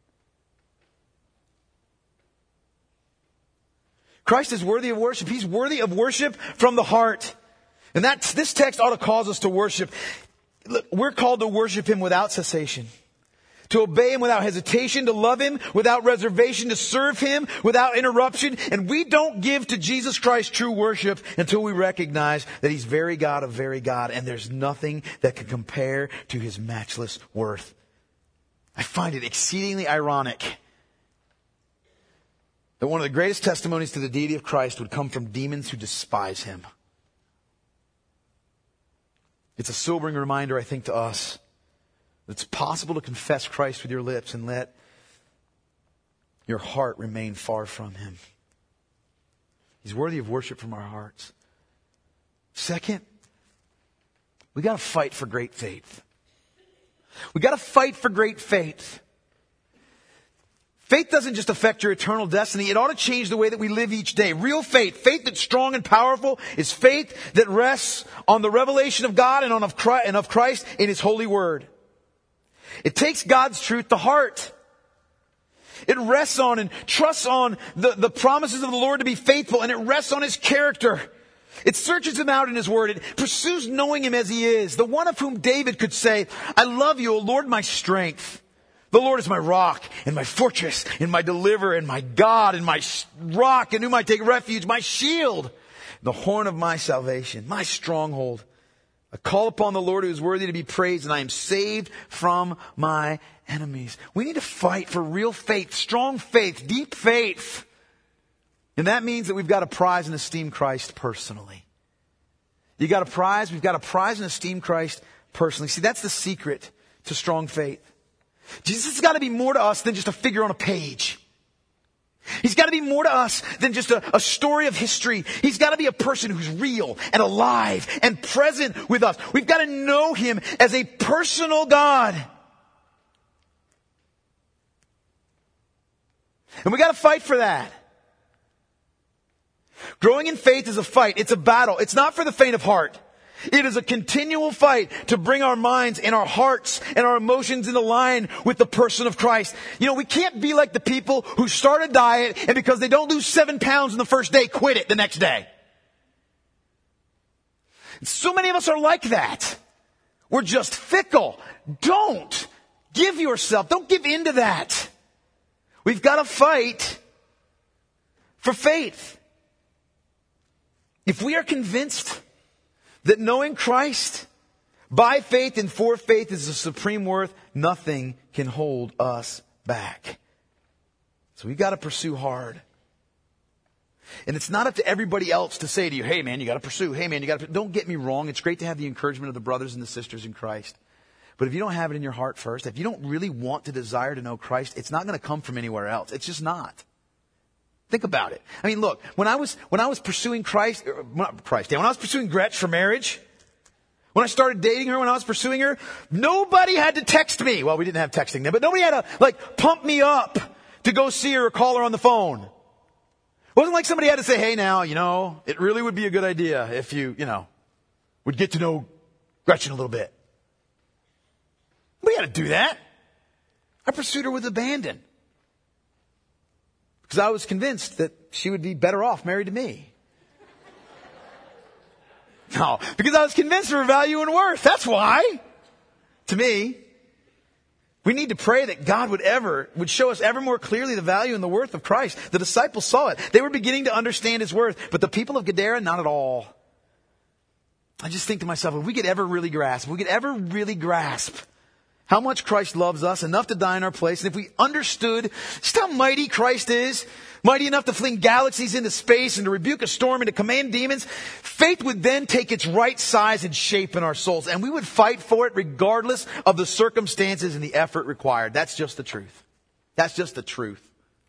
Christ is worthy of worship. He's worthy of worship from the heart. And this text ought to cause us to worship. Look, we're called to worship him without cessation, to obey him without hesitation, to love him without reservation, to serve him without interruption. And we don't give to Jesus Christ true worship until we recognize that he's very God of very God, and there's nothing that can compare to his matchless worth. I find it exceedingly ironic that one of the greatest testimonies to the deity of Christ would come from demons who despise him. It's a sobering reminder, I think, to us that it's possible to confess Christ with your lips and let your heart remain far from him. He's worthy of worship from our hearts. Second, we got to fight for great faith. We got to fight for great faith. Faith doesn't just affect your eternal destiny. It ought to change the way that we live each day. Real faith, faith that's strong and powerful, is faith that rests on the revelation of God and of Christ in his holy word. It takes God's truth to heart. It rests on and trusts on the promises of the Lord to be faithful, and it rests on his character. It searches him out in his word. It pursues knowing him as he is, the one of whom David could say, I love you, O Lord, my strength. The Lord is my rock and my fortress and my deliverer and my God and my rock in whom I take refuge, my shield, the horn of my salvation, my stronghold. I call upon the Lord who is worthy to be praised, and I am saved from my enemies. We need to fight for real faith, strong faith, deep faith. And that means that we've got to prize and esteem Christ personally. We've got to prize and esteem Christ personally. See, that's the secret to strong faith. Jesus has got to be more to us than just a figure on a page. He's got to be more to us than just a story of history. He's got to be a person who's real and alive and present with us. We've got to know him as a personal God. And we got to fight for that. Growing in faith is a fight. It's a battle. It's not for the faint of heart. It is a continual fight to bring our minds and our hearts and our emotions into line with the person of Christ. You know, we can't be like the people who start a diet and because they don't lose 7 pounds in the first day, quit it the next day. So many of us are like that. We're just fickle. Don't give in to that. We've got to fight for faith. If we are convinced that knowing Christ by faith and for faith is the supreme worth, nothing can hold us back. So we've got to pursue hard. And it's not up to everybody else to say to you, hey man, you got to pursue. Hey man, you got to. Don't get me wrong. It's great to have the encouragement of the brothers and the sisters in Christ. But if you don't have it in your heart first, if you don't really want to desire to know Christ, it's not going to come from anywhere else. It's just not. Think about it. I mean, look, when I was pursuing when I was pursuing Gretch for marriage, when I started dating her, when I was pursuing her, nobody had to text me. Well, we didn't have texting then, but nobody had to pump me up to go see her or call her on the phone. It wasn't like somebody had to say, hey now, it really would be a good idea if you would get to know Gretchen a little bit. We had to do that. I pursued her with abandon. Because I was convinced that she would be better off married to me. No, because I was convinced of her value and worth. That's why. To me, we need to pray that God would show us ever more clearly the value and the worth of Christ. The disciples saw it. They were beginning to understand His worth. But the people of Gadara, not at all. I just think to myself, if we could ever really grasp how much Christ loves us, enough to die in our place, and if we understood just how mighty Christ is, mighty enough to fling galaxies into space and to rebuke a storm and to command demons, faith would then take its right size and shape in our souls, and we would fight for it regardless of the circumstances and the effort required. That's just the truth. That's just the truth.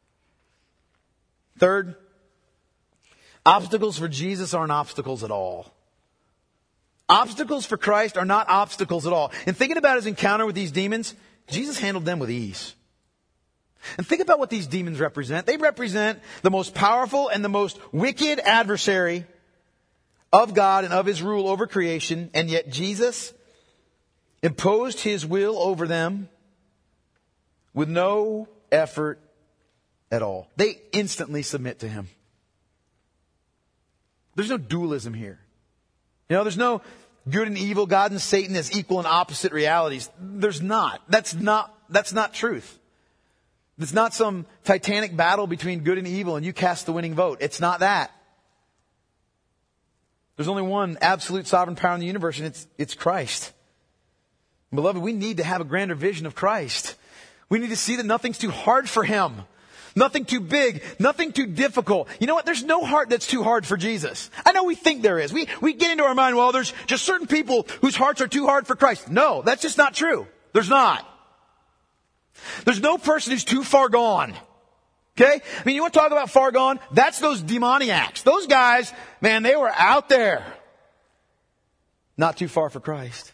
Third, obstacles for Jesus aren't obstacles at all. Obstacles for Christ are not obstacles at all. And thinking about His encounter with these demons, Jesus handled them with ease. And think about what these demons represent. They represent the most powerful and the most wicked adversary of God and of His rule over creation. And yet Jesus imposed His will over them with no effort at all. They instantly submit to Him. There's no dualism here. There's no good and evil, God and Satan as equal and opposite realities. There's not. That's not truth. It's not some titanic battle between good and evil and you cast the winning vote. It's not that. There's only one absolute sovereign power in the universe, and it's Christ. Beloved, we need to have a grander vision of Christ. We need to see that nothing's too hard for Him. Nothing too big, nothing too difficult. You know what? There's no heart that's too hard for Jesus. I know we think there is. We get into our mind, well, there's just certain people whose hearts are too hard for Christ. No, that's just not true. There's not. There's no person who's too far gone. Okay? I mean, you want to talk about far gone? That's those demoniacs. Those guys, man, they were out there. Not too far for Christ.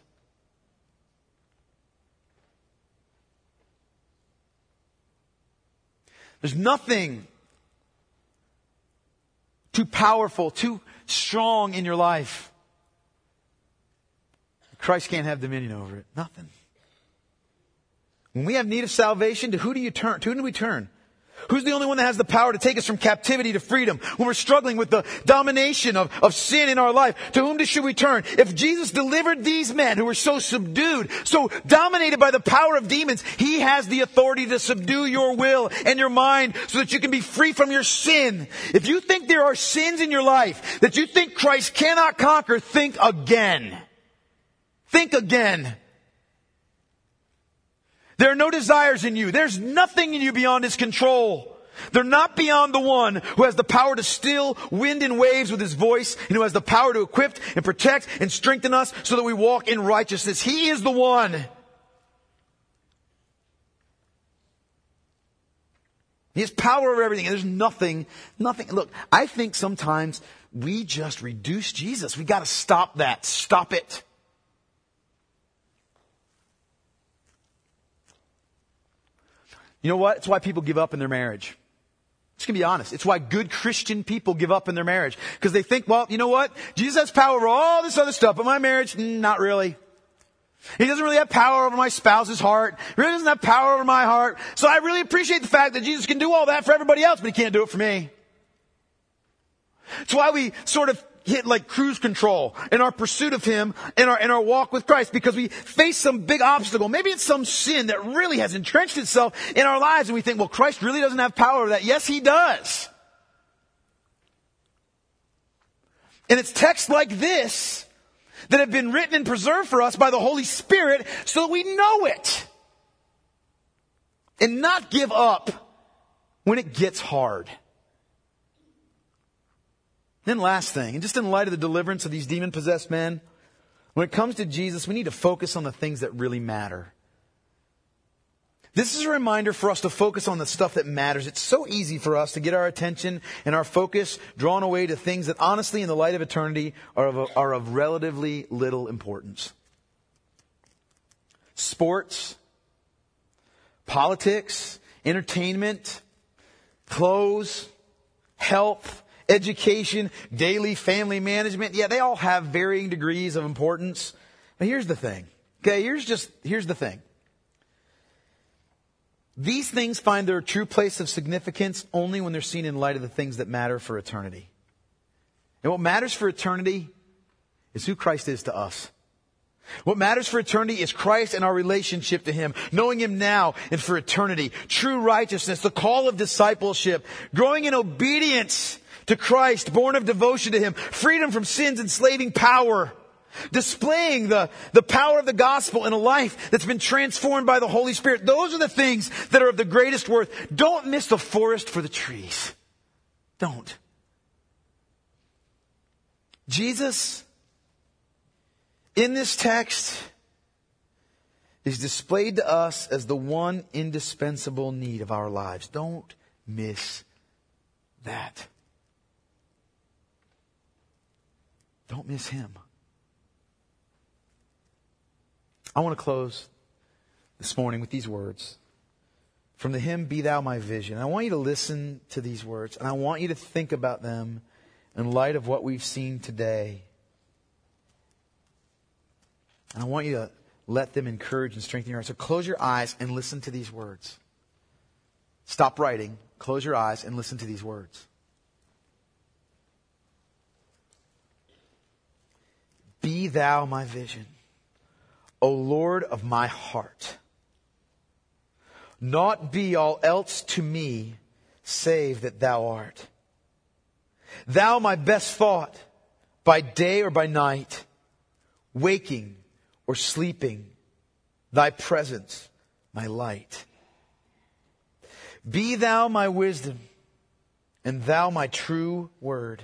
There's nothing too powerful, too strong in your life. Christ can't have dominion over it. Nothing. When we have need of salvation, to who do you turn? To who do we turn? Who's the only one that has the power to take us from captivity to freedom? When we're struggling with the domination of sin in our life, to whom should we turn? If Jesus delivered these men who were so subdued, so dominated by the power of demons, He has the authority to subdue your will and your mind so that you can be free from your sin. If you think there are sins in your life that you think Christ cannot conquer, think again. Think again. There are no desires in you. There's nothing in you beyond His control. They're not beyond the one who has the power to still wind and waves with His voice and who has the power to equip and protect and strengthen us so that we walk in righteousness. He is the one. He has power over everything. And there's nothing. Look, I think sometimes we just reduce Jesus. We got to stop that. Stop it. You know what? It's why people give up in their marriage. Just gonna be honest. It's why good Christian people give up in their marriage. Because they think, well, you know what? Jesus has power over all this other stuff, but my marriage, not really. He doesn't really have power over my spouse's heart. He really doesn't have power over my heart. So I really appreciate the fact that Jesus can do all that for everybody else, but He can't do it for me. It's why we sort of hit like cruise control in our pursuit of Him, in our walk with Christ, because we face some big obstacle. Maybe it's some sin that really has entrenched itself in our lives, and we think, well, Christ really doesn't have power over that. Yes, He does. And it's texts like this that have been written and preserved for us by the Holy Spirit so that we know it. And not give up when it gets hard. Then last thing, and just in light of the deliverance of these demon-possessed men, when it comes to Jesus, we need to focus on the things that really matter. This is a reminder for us to focus on the stuff that matters. It's so easy for us to get our attention and our focus drawn away to things that honestly, in the light of eternity, are of relatively little importance. Sports, politics, entertainment, clothes, health, education, daily family management. Yeah, they all have varying degrees of importance. But here's the thing. Okay, here's the thing. These things find their true place of significance only when they're seen in light of the things that matter for eternity. And what matters for eternity is who Christ is to us. What matters for eternity is Christ and our relationship to Him, knowing Him now and for eternity. True righteousness, the call of discipleship, growing in obedience to Christ, born of devotion to Him, freedom from sin's enslaving power, displaying the power of the gospel in a life that's been transformed by the Holy Spirit. Those are the things that are of the greatest worth. Don't miss the forest for the trees. Don't. Jesus, in this text, is displayed to us as the one indispensable need of our lives. Don't miss that. Don't miss Him. I want to close this morning with these words from the hymn, Be Thou My Vision. I want you to listen to these words, and I want you to think about them in light of what we've seen today. And I want you to let them encourage and strengthen your heart. So close your eyes and listen to these words. Stop writing, close your eyes, and listen to these words. Be Thou my vision, O Lord of my heart. Naught be all else to me, save that Thou art. Thou my best thought, by day or by night, waking or sleeping, Thy presence my light. Be Thou my wisdom, and Thou my true word.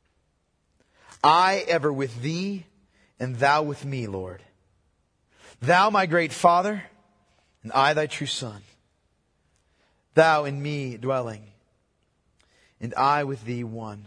I ever with Thee, and Thou with me, Lord. Thou my great Father, and I Thy true Son. Thou in me dwelling, and I with Thee one.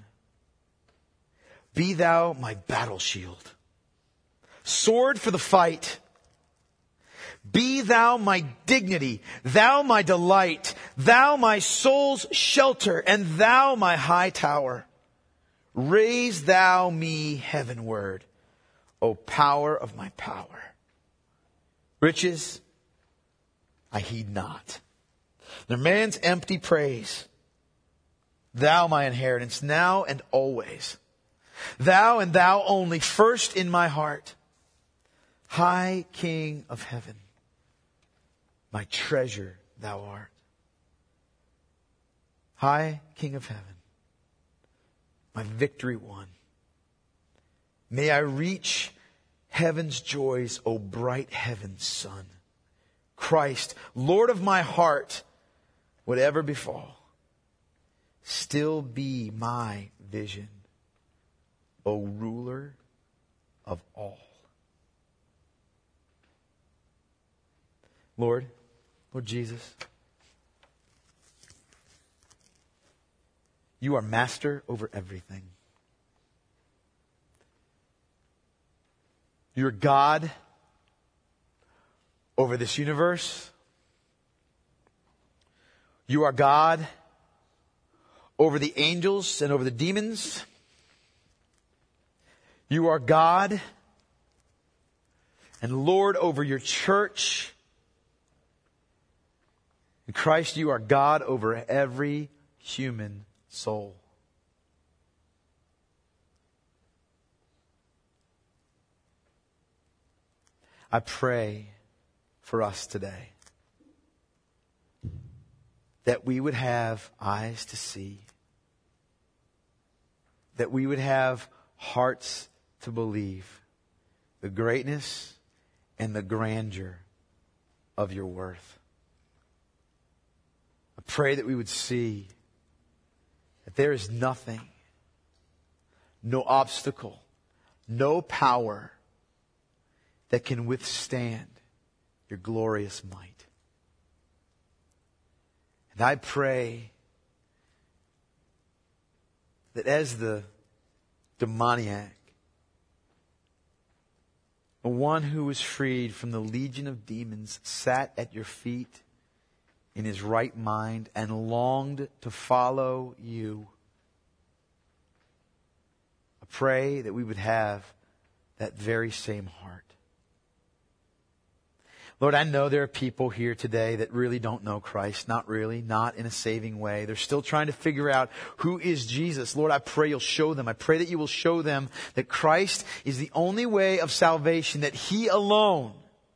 Be Thou my battle shield, sword for the fight. Be Thou my dignity, Thou my delight, Thou my soul's shelter, and Thou my high tower. Raise Thou me heavenward, O power of my power. Riches I heed not, nor man's empty praise. Thou my inheritance, now and always. Thou and Thou only, first in my heart. High King of heaven, my treasure Thou art. High King of heaven, my victory won. May I reach heaven's joys, O bright heaven's sun. Christ, Lord of my heart, whatever befall, still be my vision, O ruler of all. Lord Jesus, You are master over everything. You're God over this universe. You are God over the angels and over the demons. You are God and Lord over your church. In Christ, You are God over every human soul. I pray for us today that we would have eyes to see, that we would have hearts to believe the greatness and the grandeur of your worth. I pray that we would see that there is nothing, no obstacle, no power that can withstand your glorious might. And I pray that as the demoniac, the one who was freed from the legion of demons, sat at your feet in his right mind and longed to follow you, I pray that we would have that very same heart. Lord, I know there are people here today that really don't know Christ. Not really, not in a saving way. They're still trying to figure out who is Jesus. Lord, I pray you'll show them. I pray that you will show them that Christ is the only way of salvation, that He alone,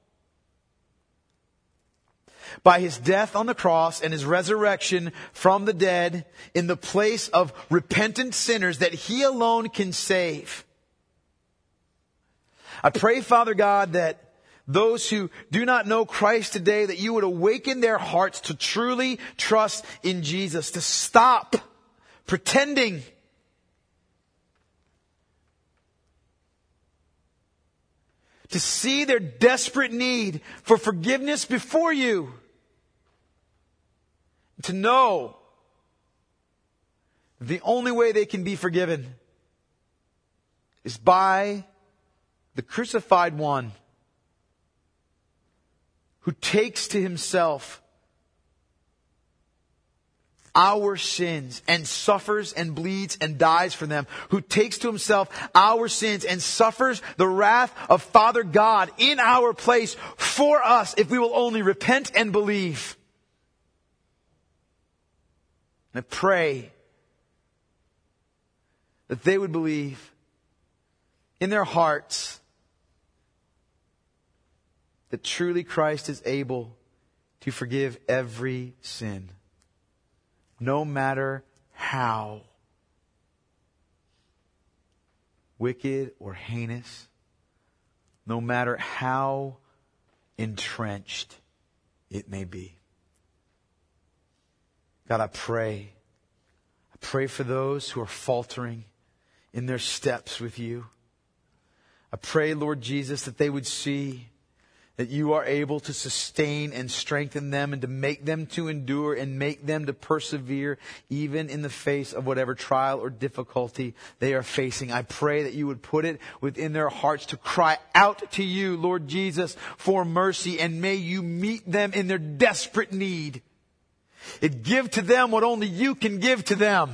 by His death on the cross and His resurrection from the dead in the place of repentant sinners, that He alone can save. I pray, Father God, that those who do not know Christ today, that you would awaken their hearts to truly trust in Jesus, to stop pretending, to see their desperate need for forgiveness before you, to know the only way they can be forgiven is by the crucified one, who takes to Himself our sins and suffers and bleeds and dies for them, who takes to Himself our sins and suffers the wrath of Father God in our place for us if we will only repent and believe. And I pray that they would believe in their hearts that truly Christ is able to forgive every sin, no matter how wicked or heinous, no matter how entrenched it may be. God, I pray for those who are faltering in their steps with you. I pray, Lord Jesus, that they would see that you are able to sustain and strengthen them and to make them to endure and make them to persevere even in the face of whatever trial or difficulty they are facing. I pray that you would put it within their hearts to cry out to you, Lord Jesus, for mercy, and may you meet them in their desperate need. And give to them what only you can give to them.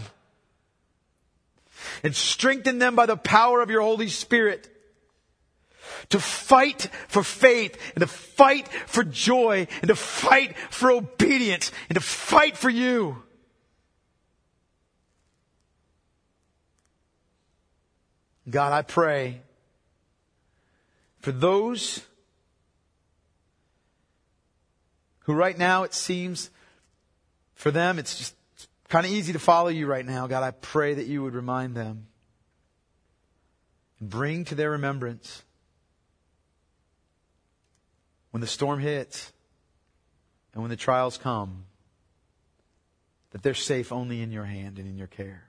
And strengthen them by the power of your Holy Spirit to fight for faith, and to fight for joy, and to fight for obedience, and to fight for you. God, I pray for those who right now it seems for them it's just kind of easy to follow you right now. God, I pray that you would remind them and bring to their remembrance when the storm hits and when the trials come, that they're safe only in your hand and in your care.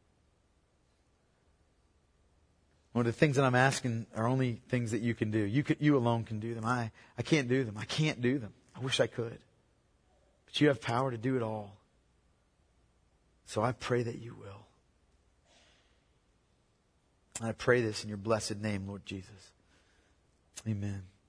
One of the things that I'm asking are only things that you can do. You alone can do them. I can't do them. I can't do them. I wish I could. But you have power to do it all. So I pray that you will. And I pray this in your blessed name, Lord Jesus. Amen.